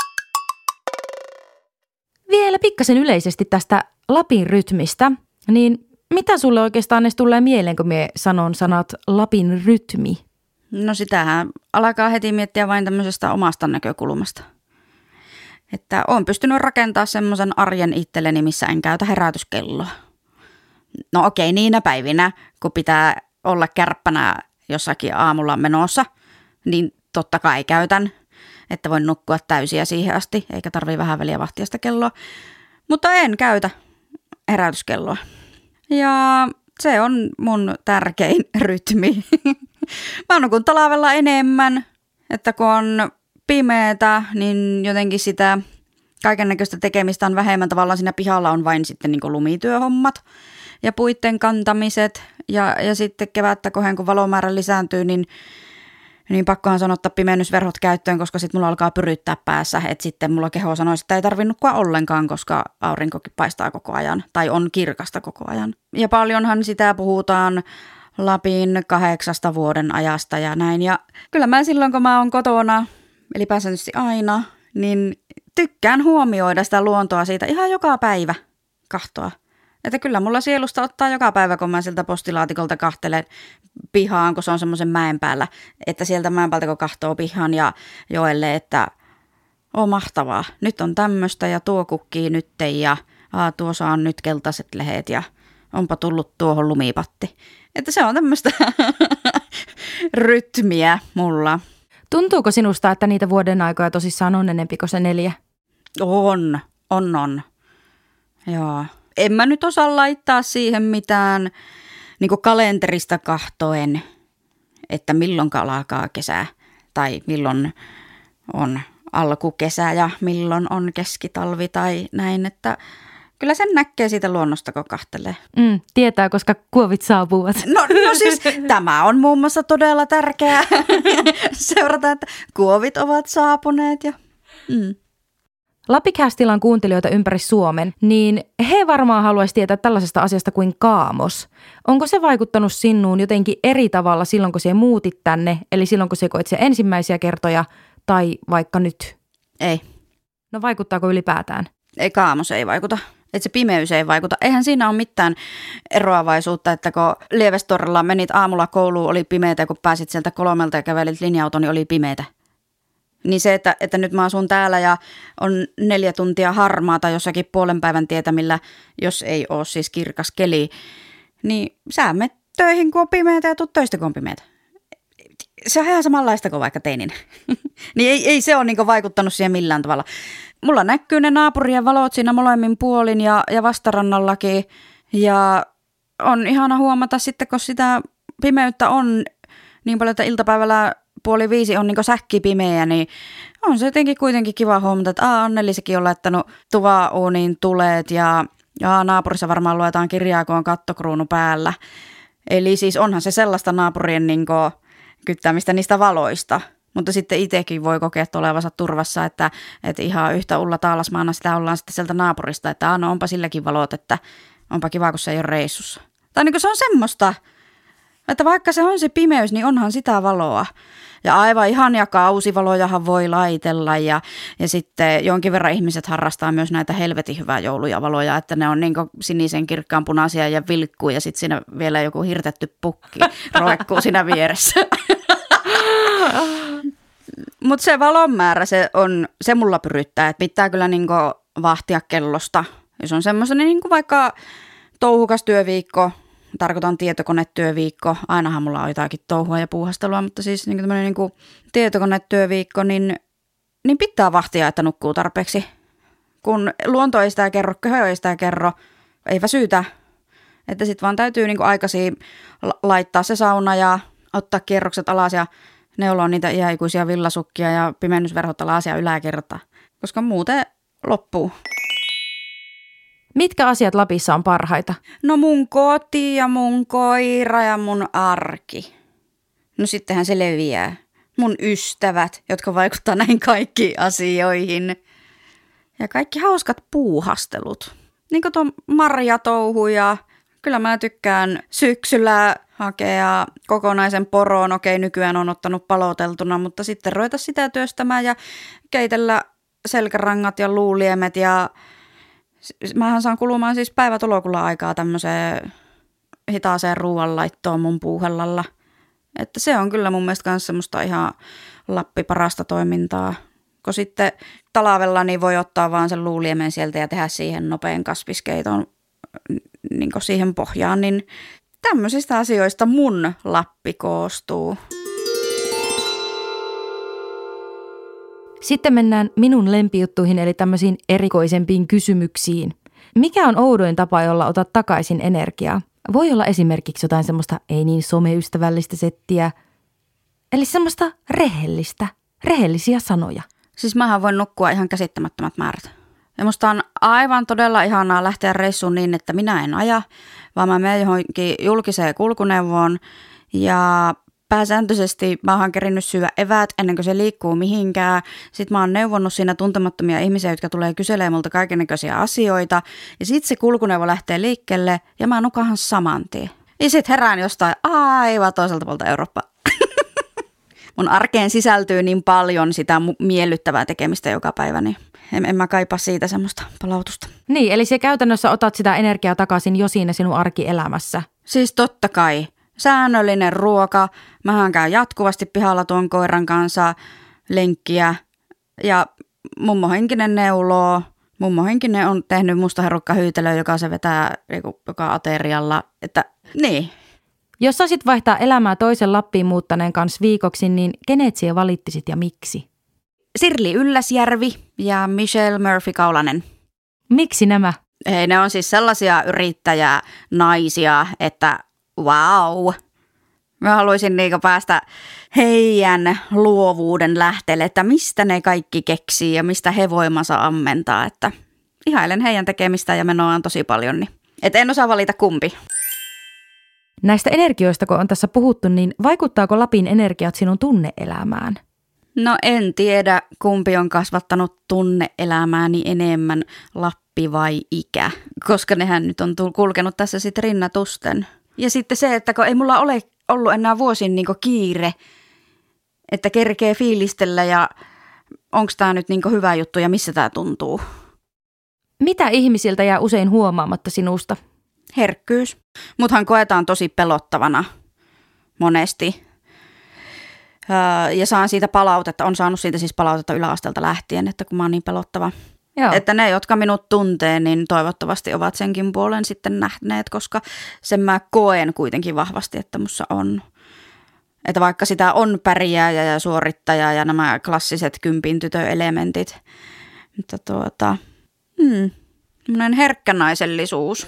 Vielä pikkasen yleisesti tästä Lapin rytmistä, niin mitä sulle oikeastaan edes tulee mieleen, kun mie sanon sanat Lapin rytmi? No sitähän alkaa heti miettiä vain tämmöisestä omasta näkökulmasta. Että olen pystynyt rakentamaan semmoisen arjen itselleni, missä en käytä herätyskelloa. No okei, niinä päivinä, kun pitää olla kärppänä jossakin aamulla menossa, niin totta kai käytän, että voin nukkua täysiä siihen asti, eikä tarvitse vähän väliä vahtia sitä kelloa. Mutta en käytä herätyskelloa. Ja se on mun tärkein rytmi. Mä nukun talvella enemmän, että kun on pimeätä, niin jotenkin sitä kaikennäköistä tekemistä on vähemmän. Tavallaan siinä pihalla on vain sitten niin kuin lumityöhommat ja puitten kantamiset. Ja, ja sitten kevättä kohden, kun valomäärä lisääntyy, niin, niin pakkohan sanoa ottaa pimennysverhot käyttöön, koska sitten mulla alkaa pyryttää päässä. Että sitten mulla keho sanoo, että ei tarvitse nukkua ollenkaan, koska aurinkokin paistaa koko ajan tai on kirkasta koko ajan. Ja paljonhan sitä puhutaan Lapin kahdeksasta vuoden ajasta ja näin. Ja kyllä mä silloin, kun mä oon kotona, eli pääsääntöisesti aina, niin tykkään huomioida sitä luontoa siitä ihan joka päivä kahtoa. Että kyllä mulla sielusta ottaa joka päivä, kun mä sieltä postilaatikolta kahtelen pihaan, kun se on semmoisen mäen päällä. Että sieltä mäen päältä, kun kahtoo pihan ja joelle, että on mahtavaa. Nyt on tämmöistä ja tuo kukkii nytten ja aa, tuossa on nyt keltaiset lehet ja onpa tullut tuohon lumipatti. Että se on tämmöistä rytmiä mulla. Tuntuuko sinusta, että niitä vuoden aikoja tosissaan on enempi kuin se neljä? On, on, on. Joo. En mä nyt osaa laittaa siihen mitään niin kuin kalenterista kahtoen, että milloin alkaa kesä tai milloin on alkukesä ja milloin on keskitalvi tai näin, että kyllä sen näkee siitä luonnosta, kun kahtelee. Mm, tietää, koska kuovit saapuvat. No, no siis tämä on muun muassa todella tärkeää seurata, että kuovit ovat saapuneet. Ja, mm. Lapicastilla on kuuntelijoita ympäri Suomen, niin he varmaan haluaisi tietää tällaisesta asiasta kuin kaamos. Onko se vaikuttanut sinuun jotenkin eri tavalla silloin, kun sinä muutit tänne, eli silloin, kun sinä koit sen ensimmäisiä kertoja, tai vaikka nyt? Ei. No vaikuttaako ylipäätään? Ei, kaamos ei vaikuta. Että se pimeys ei vaikuta. Eihän siinä ole mitään eroavaisuutta, että kun Lievestorilla menit aamulla kouluun, oli pimeätä, ja kun pääsit sieltä kolmelta ja kävelit linja-auton, niin oli pimeätä. Niin se, että, että nyt mä asun täällä ja on neljä tuntia harmaata jossakin puolen päivän tietämillä, jos ei ole siis kirkas keli, niin sä menet töihin, kun on pimeätä ja tuut töistä, kun on pimeätä. Se on ihan samanlaista kuin vaikka teinin. Niin ei, ei se ole niin vaikuttanut siihen millään tavalla. Mulla näkyy ne naapurien valot siinä molemmin puolin ja, ja vastarannallakin. Ja on ihana huomata sitten, kun sitä pimeyttä on niin paljon, että iltapäivällä puoli viisi on niin säkki pimeä, niin on se jotenkin kuitenkin kiva huomata, että aa, Annelisekin on laittanut tuvauuniin tuleet ja, ja naapurissa varmaan luetaan kirjaa, kun on kattokruunu päällä. Eli siis onhan se sellaista naapurien niin kyttäämistä niistä valoista. Mutta sitten itsekin voi kokea olevansa turvassa, että, että ihan yhtä Ulla Taalasmaana sitä ollaan sitten sieltä naapurista, että aah, no onpa silläkin valot, että onpa kiva, kun se ei ole reissussa. Tai niin kuin se on semmoista, että vaikka se on se pimeys, niin onhan sitä valoa. Ja aivan ihania kausivalojahan voi laitella ja, ja sitten jonkin verran ihmiset harrastaa myös näitä helvetin hyvää jouluja valoja, että ne on niin kuin sinisen kirkkaan punaisia ja vilkkuu ja sitten siinä vielä joku hirtetty pukki roikkuu siinä vieressä. Mutta se valon määrä, se, on, se mulla pyryttää, että pitää kyllä niinku vahtia kellosta. Jos on semmoisen niinku vaikka touhukas työviikko, tarkoitan tietokonetyöviikko, ainahan mulla on jotakin touhua ja puuhastelua, mutta siis niinku tämmöinen niinku tietokonetyöviikko, niin, niin pitää vahtia, että nukkuu tarpeeksi. Kun luonto ei sitä kerro, köhö ei sitä kerro, ei väsytä, Että sitten vaan täytyy niinku aikaisin laittaa se sauna ja ottaa kierrokset alas ja neuloa niitä iäikuisia villasukkia ja pimennysverhot alas ja yläkerta, koska muuten loppuu. Mitkä asiat Lapissa on parhaita? No mun koti ja mun koira ja mun arki. No sittenhän se leviää. Mun ystävät, jotka vaikuttaa näihin kaikkiin asioihin. Ja kaikki hauskat puuhastelut. Niin kuin tuon marjatouhu ja kyllä mä tykkään syksyllä hakea kokonaisen poron. Okei, nykyään on ottanut paloteltuna, mutta sitten ruveta sitä työstämään ja keitellä selkärangat ja luuliemet. Ja mähän saan kulumaan siis päivätolokulla aikaa tämmöiseen hitaaseen ruoanlaittoon mun puuhellalla. Että se on kyllä mun mielestä myös semmoista ihan Lappi-parasta toimintaa. Kun sitten talavella niin voi ottaa vaan sen luuliemen sieltä ja tehdä siihen nopean kasviskeiton niin siihen pohjaan, niin tämmöisistä asioista mun Lappi koostuu. Sitten mennään minun lempijuttuihin eli tämmöisiin erikoisempiin kysymyksiin. Mikä on oudoin tapa, jolla otat takaisin energiaa? Voi olla esimerkiksi jotain semmoista ei niin someystävällistä settiä, eli semmoista rehellistä, rehellisiä sanoja. Siis mähän voin nukkua ihan käsittämättömät määrät. Ja musta on aivan todella ihanaa lähteä reissuun niin, että minä en aja, vaan mä menen johonkin julkiseen kulkuneuvoon ja pääsääntöisesti mä oon kerinyt syödä eväät ennen kuin se liikkuu mihinkään. Sitten mä oon neuvonnut siinä tuntemattomia ihmisiä, jotka tulee kyselemään multa kaikennäköisiä asioita. Ja sitten se kulkuneuvo lähtee liikkeelle ja mä nukahan saman tien. Ja sitten herään jostain aivan toiselta puolta Eurooppaa. Mun arkeen sisältyy niin paljon sitä miellyttävää tekemistä joka päivä, niin en, en mä kaipaa siitä semmoista palautusta. Niin, eli se käytännössä otat sitä energiaa takaisin jo siinä sinun arkielämässä. Siis totta kai. Säännöllinen ruoka. Mähän käyn jatkuvasti pihalla tuon koiran kanssa lenkkiä. Ja mummo henkinen neuloo. Mummo henkinen on tehnyt mustaherukkahyytelöä, joka se vetää joka aterialla. Että niin. Jos saisit vaihtaa elämää toisen Lappiin muuttaneen kanssa viikoksi, niin kenet siellä valittisit ja miksi? Sirli Ylläsjärvi ja Michelle Murphy-Kaulanen. Miksi nämä? Hei, ne on siis sellaisia yrittäjää naisia, että wow. Mä haluaisin niinku päästä heidän luovuuden lähteelle, että mistä ne kaikki keksii ja mistä he voimansa ammentaa. Että ihailen heidän tekemistä ja menoaan tosi paljon, niin et en osaa valita kumpi. Näistä energioista, kun on tässä puhuttu, niin vaikuttaako Lapin energiat sinun tunneelämään? No en tiedä, kumpi on kasvattanut tunneelämääni enemmän, Lappi vai ikä, koska nehän nyt on kulkenut tässä sitten rinnatusten. Ja sitten se, että kun ei mulla ole ollut enää vuosin niinku kiire, että kerkee fiilistellä ja onko tämä nyt niinku hyvä juttu ja missä tämä tuntuu. Mitä ihmisiltä jää usein huomaamatta sinusta? Herkkyys. Muthan koetaan tosi pelottavana monesti. Öö, ja saan siitä palautetta, on saanut siitä siis palautetta yläasteelta lähtien, että kun mä oon niin pelottava. Joo. Että ne, jotka minut tuntee, niin toivottavasti ovat senkin puolen sitten nähneet, koska sen mä koen kuitenkin vahvasti, että mussa on. Että vaikka sitä on pärjääjä ja suorittaja ja nämä klassiset kympin tytöelementit, mutta tuota, hmm, semmoinen herkkänaisellisuus.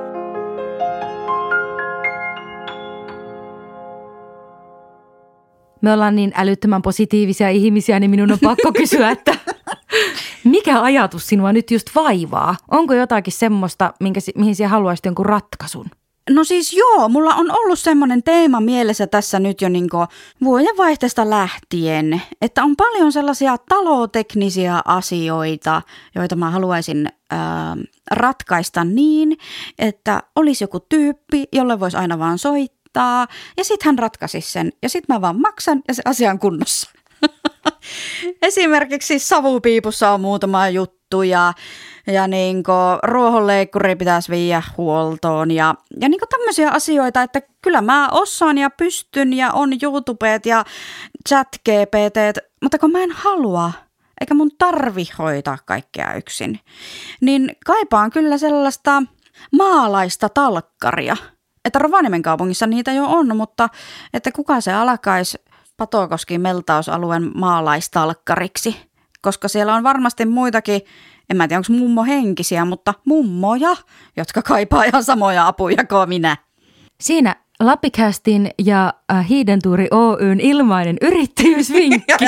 Me ollaan niin älyttömän positiivisia ihmisiä, niin minun on pakko kysyä, että mikä ajatus sinua nyt just vaivaa? Onko jotakin semmoista, minkä, mihin sinä haluaisit jonkun ratkaisun? No siis joo, mulla on ollut semmoinen teema mielessä tässä nyt jo niin vuodenvaihteesta lähtien, että on paljon sellaisia taloteknisiä asioita, joita mä haluaisin ää, ratkaista niin, että olisi joku tyyppi, jolle voisi aina vaan soittaa. Ja sitten hän ratkaisi sen ja sitten mä vaan maksan ja se asia on kunnossa. Esimerkiksi savupiipussa on muutama juttu ja, ja niinku ruohonleikkuri pitäisi viedä huoltoon ja, ja niinku tämmöisiä asioita, että kyllä mä osaan ja pystyn ja on YouTubet ja chat G P T, mutta kun mä en halua eikä mun tarvi hoitaa kaikkea yksin, niin kaipaan kyllä sellaista maalaista talkkaria. Että Rovaniemen kaupungissa niitä jo on, mutta että kuka se alkaisi Patokoskin meltausalueen maalaistalkkariksi, koska siellä on varmasti muitakin En mä tiedä, onko mummo henkisiä, mutta mummoja, jotka kaipaa ihan samoja apuja kuin minä. Siinä Lapikästin ja Hiidentuuri Oyn ilmainen yrittäjyysvinkki.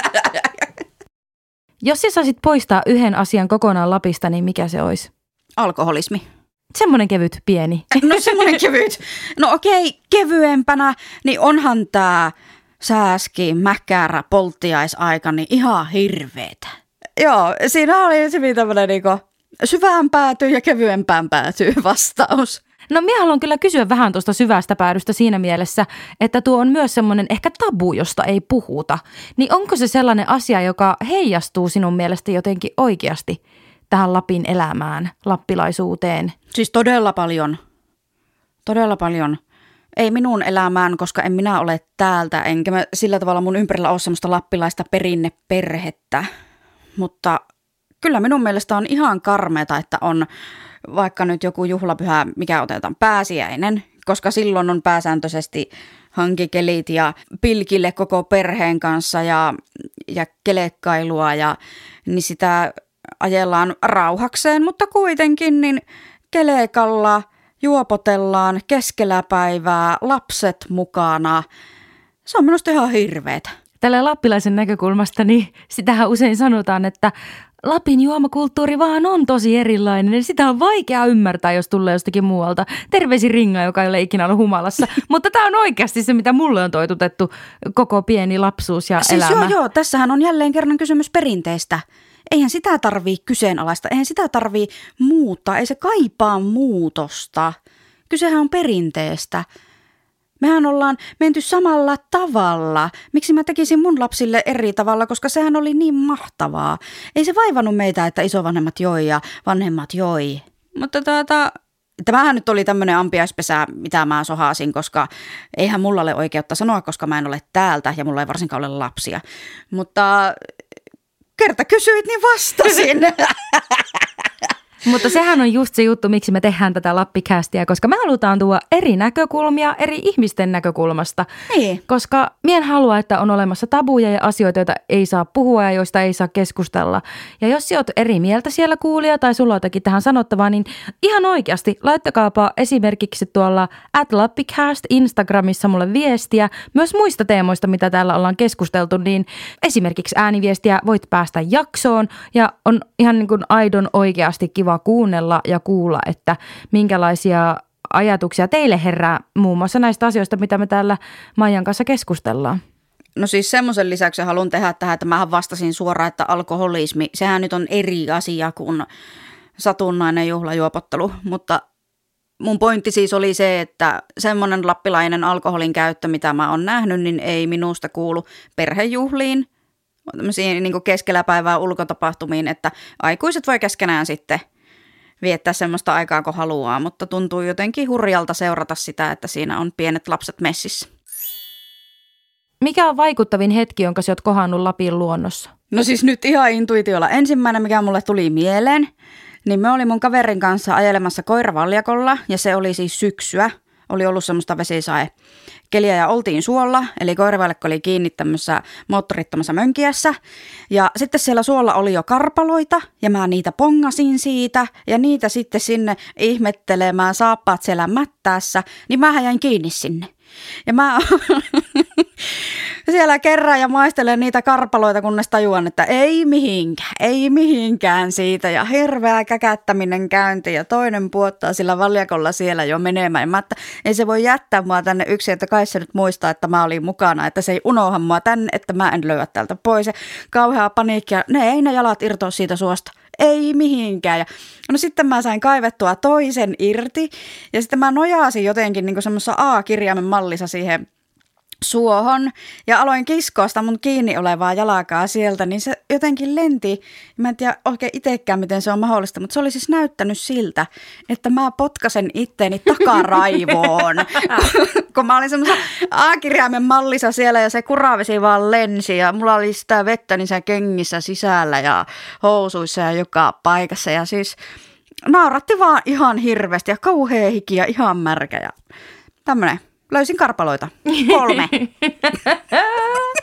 Jos sä saisit poistaa yhden asian kokonaan Lapista, niin mikä se olisi? Alkoholismi. Semmoinen kevyt pieni. No semmoinen kevyt. No okei, kevyempänä, niin onhan tää sääski, mäkärä, polttiaisaika, niin ihan hirveetä. Joo, siinä oli se tämmöinen niinku syvään päätyy ja kevyempään päätyy vastaus. No minä haluan kyllä kysyä vähän tuosta syvästä päädystä siinä mielessä, että tuo on myös semmoinen ehkä tabu, josta ei puhuta. Niin onko se sellainen asia, joka heijastuu sinun mielestä jotenkin oikeasti tähän Lapin elämään, lappilaisuuteen? Siis todella paljon. Todella paljon. Ei minun elämään, koska en minä ole täältä, enkä mä sillä tavalla mun ympärillä ole semmoista lappilaista perinneperhettä. Mutta kyllä minun mielestä on ihan karmeeta, että on vaikka nyt joku juhlapyhä, mikä otetaan pääsiäinen, koska silloin on pääsääntöisesti hankikelit ja pilkille koko perheen kanssa ja, ja kelekkailua ja niin sitä ajellaan rauhakseen, mutta kuitenkin niin kelekalla juopotellaan keskellä päivää, lapset mukana. Se on minusta ihan hirveetä. Tällä lappilaisen näkökulmasta, niin sitähän usein sanotaan, että Lapin juomakulttuuri vaan on tosi erilainen ja sitä on vaikea ymmärtää, jos tulee jostakin muualta. Terveisin Ringa, joka ei ole ikinä ollut humalassa. Mutta tämä on oikeasti se, mitä mulle on toitutettu koko pieni lapsuus ja siis elämä. Joo, joo, tässähän on jälleen kerran kysymys perinteestä. Eihän sitä tarvii kyseenalaista, eihän sitä tarvii muuttaa, ei se kaipaa muutosta. Kysehän on perinteestä. Mehän ollaan menty samalla tavalla. Miksi mä tekisin mun lapsille eri tavalla, koska sehän oli niin mahtavaa. Ei se vaivannut meitä, että isovanhemmat joi ja vanhemmat joi. Mutta tuota, tämähän nyt oli tämmöinen ampiaispesä, mitä mä sohaasin, koska eihän mulla ole oikeutta sanoa, koska mä en ole täältä ja mulla ei varsinkaan ole lapsia. Mutta kerta kysyit, niin vastasin. Mutta sehän on just se juttu, miksi me tehdään tätä Lappikästiä, koska me halutaan tuoda eri näkökulmia eri ihmisten näkökulmasta. Niin. Koska mien halua, että on olemassa tabuja ja asioita, joita ei saa puhua ja joista ei saa keskustella. Ja jos sä oot eri mieltä siellä kuulija tai sulla on jotakin tähän sanottavaa, niin ihan oikeasti laittakaapa esimerkiksi tuolla at Lappicast Instagramissa mulle viestiä. Myös muista teemoista, mitä täällä ollaan keskusteltu, niin esimerkiksi ääniviestiä voit päästä jaksoon ja on ihan niin kuin aidon oikeasti kiva kuunnella ja kuulla, että minkälaisia ajatuksia teille herää muun muassa näistä asioista, mitä me täällä Maijan kanssa keskustellaan. No siis semmoisen lisäksi haluan tehdä tähän, että mähän vastasin suoraan, että alkoholismi, sehän nyt on eri asia kuin satunnainen juhlajuopottelu, mutta mun pointti siis oli se, että semmoinen lappilainen alkoholin käyttö, mitä mä oon nähnyt, niin ei minusta kuulu perhejuhliin, tämmöisiin niin kuin keskellä päivää ulkotapahtumiin, että aikuiset voi keskenään sitten viettää semmoista aikaa, kun haluaa, mutta tuntuu jotenkin hurjalta seurata sitä, että siinä on pienet lapset messissä. Mikä on vaikuttavin hetki, jonka sä oot kohannut Lapin luonnossa? No siis nyt ihan intuitiolla. Ensimmäinen, mikä mulle tuli mieleen, niin me oli mun kaverin kanssa ajelemassa koiravaljakolla ja se oli siis syksyä. Oli ollut semmoista vesisae keliä ja oltiin suolla, eli koiravaljakko oli kiinni tämmöisessä moottorittomassa mönkiässä. Ja sitten siellä suolla oli jo karpaloita ja mä niitä pongasin siitä ja niitä sitten sinne ihmettelemään saappaat siellä mättäässä, niin mä jäin kiinni sinne. Ja mä siellä kerran ja maistelen niitä karpaloita, kunnes tajuan, että ei mihinkään, ei mihinkään siitä. Ja hirveä käkättäminen käynti ja toinen puottaa sillä valjakolla siellä jo menemään. Mä, että ei se voi jättää mua tänne yksin, että kai se nyt muistaa, että mä olin mukana. Että se ei unoha mua tänne, että mä en löyä täältä pois. Ja kauhea paniikkia, ne ei ne jalat irtoa siitä suosta. Ei mihinkään. Ja no sitten mä sain kaivettua toisen irti ja sitten mä nojasin jotenkin niin kuin semmoisessa A-kirjaimen mallissa siihen suohon ja aloin kiskoa sitä mun kiinni olevaa jalkaa sieltä, niin se jotenkin lenti. Mä en tiedä oikein itsekään, miten se on mahdollista, mutta se oli siis näyttänyt siltä, että mä potkasen itteeni takaraivoon, kun mä olin semmoisessa A-kirjaimen mallissa siellä ja se kuravesi vaan lensi ja mulla oli sitä vettä niissä kengissä sisällä ja housuissa ja joka paikassa ja siis nauratti vaan ihan hirveästi ja kauhea hiki ja ihan märkä ja tämmönen. Löysin karpaloita. Kolme.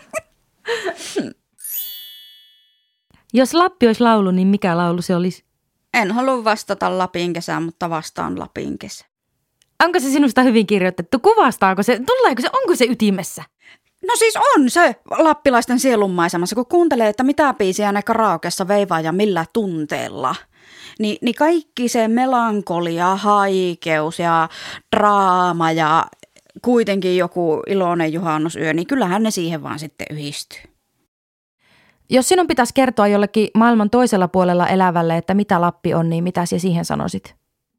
Jos Lappi olisi laulu, niin mikä laulu se olisi? En halua vastata Lapin kesään, mutta vastaan Lapin kesä. Onko se sinusta hyvin kirjoitettu? Kuvastaako se? Tuleeko se? Onko se ytimessä? No siis on se lappilaisten sielunmaisemassa, kun kuuntelee, että mitä biisiä ne karaokeessa veivaa ja millä tunteella. Ni, niin kaikki se melankolia, haikeus ja draama ja kuitenkin joku iloinen juhannusyö, niin kyllähän ne siihen vaan sitten yhdistyy. Jos sinun pitäisi kertoa jollekin maailman toisella puolella elävälle, että mitä Lappi on, niin mitä sinä siihen sanoisit?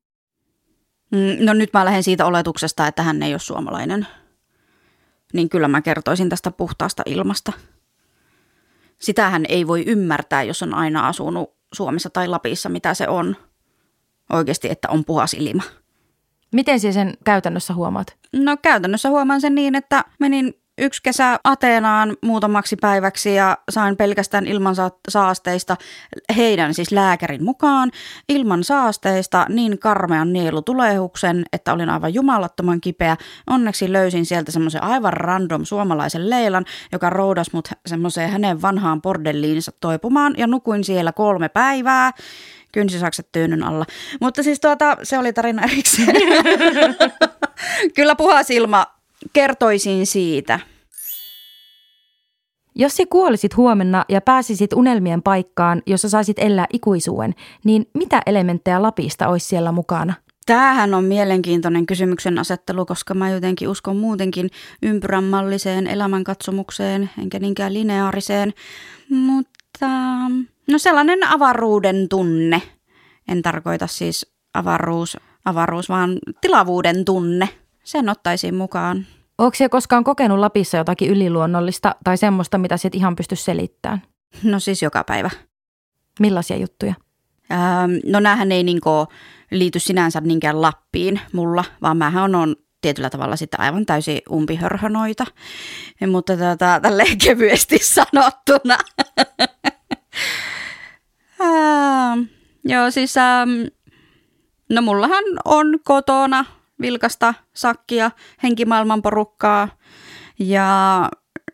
No nyt mä lähden siitä oletuksesta, että hän ei ole suomalainen. Niin kyllä mä kertoisin tästä puhtaasta ilmasta. Sitähän ei voi ymmärtää, jos on aina asunut Suomessa tai Lapissa, mitä se on. Oikeasti, että on puhas ilma. Miten sinä sen käytännössä huomaat? No käytännössä huomaan sen niin, että menin yksi kesä Ateenaan muutamaksi päiväksi ja sain pelkästään ilman saasteista, heidän siis lääkärin mukaan, ilman saasteista niin karmean nielutulehuksen, että olin aivan jumalattoman kipeä. Onneksi löysin sieltä semmoisen aivan random suomalaisen leilan, joka roudasi mut semmoiseen hänen vanhaan bordelliinsa toipumaan ja nukuin siellä kolme päivää. Kynsisakset tyynyn alla. Mutta siis tuota, se oli tarina erikseen. Kyllä puhas ilma. Kertoisin siitä. Jos sä kuolisit huomenna ja pääsisit unelmien paikkaan, jossa saisit elää ikuisuuden, niin mitä elementtejä Lapista olisi siellä mukana? Tämähän on mielenkiintoinen kysymyksen asettelu, koska mä jotenkin uskon muutenkin ympyränmalliseen elämänkatsomukseen, enkä niinkään lineaariseen. Mutta no sellainen avaruuden tunne. En tarkoita siis avaruus, avaruus vaan tilavuuden tunne. Sen ottaisin mukaan. Oletko sinä koskaan kokenut Lapissa jotakin yliluonnollista tai semmoista, mitä sinä ihan pysty selittämään? No siis joka päivä. Millaisia juttuja? Ähm, no näähän ei niinku liity sinänsä niinkään Lappiin mulla, vaan mähän on tietyllä tavalla sitten aivan täysin umpihörhönoita. Mutta tota, tälleen kevyesti sanottuna. ähm, joo siis, ähm, no mullahan on kotona vilkasta sakkia, henkimaailman porukkaa ja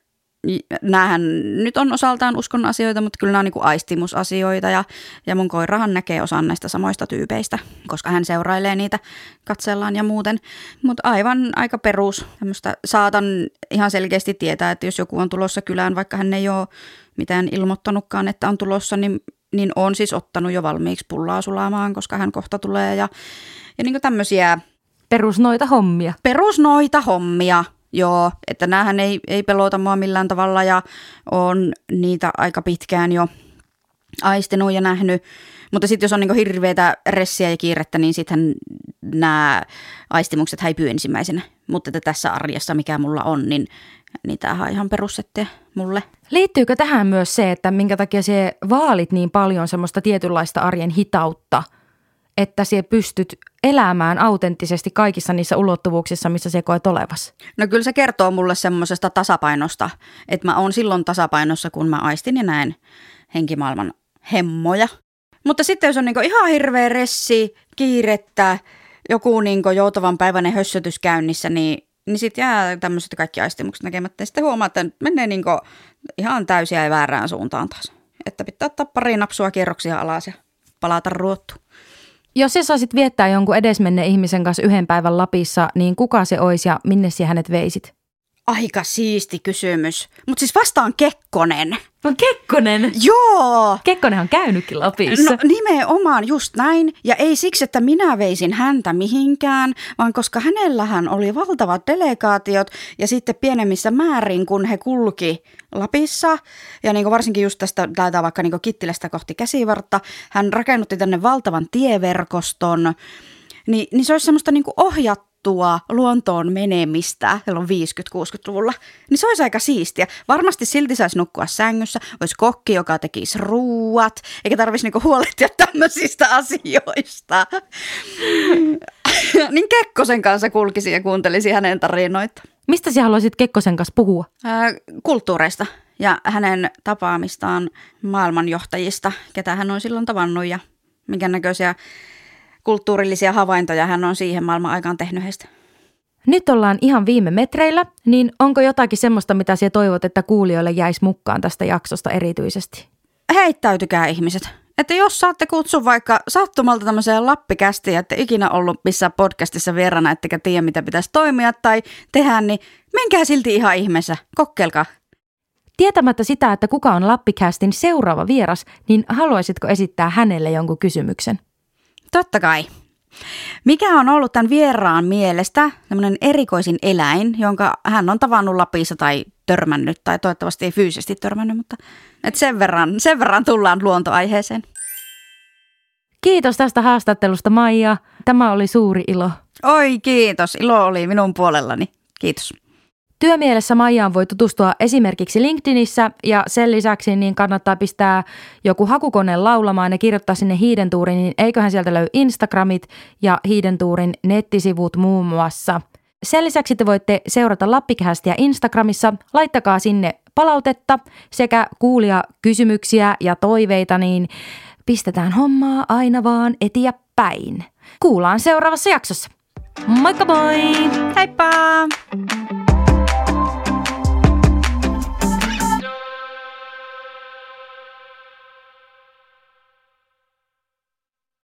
näähän nyt on osaltaan uskon asioita, mutta kyllä nämä on niin kuin aistimusasioita ja, ja mun koirahan näkee osan näistä samoista tyypeistä, koska hän seurailee niitä katsellaan ja muuten. Mutta aivan aika perus, tämmöistä saatan ihan selkeästi tietää, että jos joku on tulossa kylään, vaikka hän ei ole mitään ilmoittanutkaan, että on tulossa, niin, niin on siis ottanut jo valmiiksi pullaa sulamaan, koska hän kohta tulee ja, ja niin kuin tämmöisiä Perusnoita hommia. Perusnoita hommia, joo. Että näähän ei, ei pelota mua millään tavalla ja on niitä aika pitkään jo aistinut ja nähnyt. Mutta sitten jos on niinku hirveätä ressiä ja kiirettä, niin sitten nämä aistimukset häipyy ensimmäisenä. Mutta että tässä arjessa, mikä mulla on, niin, niin tämähän on ihan perussettiä mulle. Liittyykö tähän myös se, että minkä takia se vaalit niin paljon semmoista tietynlaista arjen hitautta, että sinä pystyt elämään autenttisesti kaikissa niissä ulottuvuuksissa, missä se koet olevas? No kyllä se kertoo mulle semmoisesta tasapainosta, että mä oon silloin tasapainossa, kun mä aistin ja näen henkimaailman hemmoja. Mutta sitten jos on niinku ihan hirveä ressi, kiirettä, joku niinku joutavan päiväinen hössötys käynnissä, niin, niin sitten jää tämmöiset kaikki aistimukset näkemättä. Ja sitten huomaa, että menee niinku ihan täysiä ja väärään suuntaan taas. Että pitää ottaa pari napsua kierroksia alas ja palata ruottuun. Jos sä saisit viettää jonkun edesmenneen ihmisen kanssa yhden päivän Lapissa, niin kuka se olisi ja minne sä hänet veisit? Aika siisti kysymys. Mutta siis vastaan Kekkonen. No Kekkonen? Joo! Kekkonen on käynytkin Lapissa. No nimenomaan just näin. Ja ei siksi, että minä veisin häntä mihinkään, vaan koska hänellähän oli valtavat delegaatiot ja sitten pienemmissä määrin, kun he kulki Lapissa. Ja niin kuin varsinkin just tästä, taitaa vaikka niin kuin Kittilästä kohti Käsivartta, hän rakennutti tänne valtavan tieverkoston. Ni, niin se olisi semmoista niin kuin ohjattua luontoon menemistä silloin viisikymmentä-kuusikymmentäluvulla, niin se olisi aika siistiä. Varmasti silti saisi nukkua sängyssä, olisi kokki, joka tekisi ruuat, eikä tarvitsisi niinku huolehtia tämmöisistä asioista. Niin Kekkosen kanssa kulkisi ja kuuntelisi hänen tarinoita. Mistä sinä haluaisit Kekkosen kanssa puhua? Ää, kulttuureista ja hänen tapaamistaan maailmanjohtajista, ketä hän on silloin tavannut ja minkä näköisiä kulttuurillisia havaintoja hän on siihen maailman aikaan tehnyt heistä. Nyt ollaan ihan viime metreillä, niin onko jotakin semmoista, mitä sinä toivot, että kuulijoille jäisi mukaan tästä jaksosta erityisesti? Heittäytykää ihmiset. että jos saatte kutsun vaikka sattumalta tämmöiseen Lappikästiin, että ikinä ollut missään podcastissa vierana, ettekä tiedä mitä pitäisi toimia tai tehdä, niin menkää silti ihan ihmeessä, kokeilkaa. Tietämättä sitä, että kuka on Lappikästin seuraava vieras, niin haluaisitko esittää hänelle jonkun kysymyksen? Totta kai. Mikä on ollut tämän vieraan mielestä tämmöinen erikoisin eläin, jonka hän on tavannut Lapissa tai törmännyt, tai toivottavasti ei fyysisesti törmännyt, mutta et sen, verran, sen verran tullaan luontoaiheeseen. Kiitos tästä haastattelusta, Maija. Tämä oli suuri ilo. Oi kiitos, ilo oli minun puolellani. Kiitos. Työmielessä Maijaan voi tutustua esimerkiksi LinkedInissä ja sen lisäksi niin kannattaa pistää joku hakukone laulamaan ja kirjoittaa sinne Hiidentuuriin, niin eiköhän sieltä löy Instagramit ja Hiidentuurin nettisivut muun muassa. Sen lisäksi te voitte seurata Lappikästiä Instagramissa, laittakaa sinne palautetta sekä kuulia kysymyksiä ja toiveita, niin pistetään hommaa aina eteenpäin. Kuullaan seuraavassa jaksossa. Moikka moi! Heippa!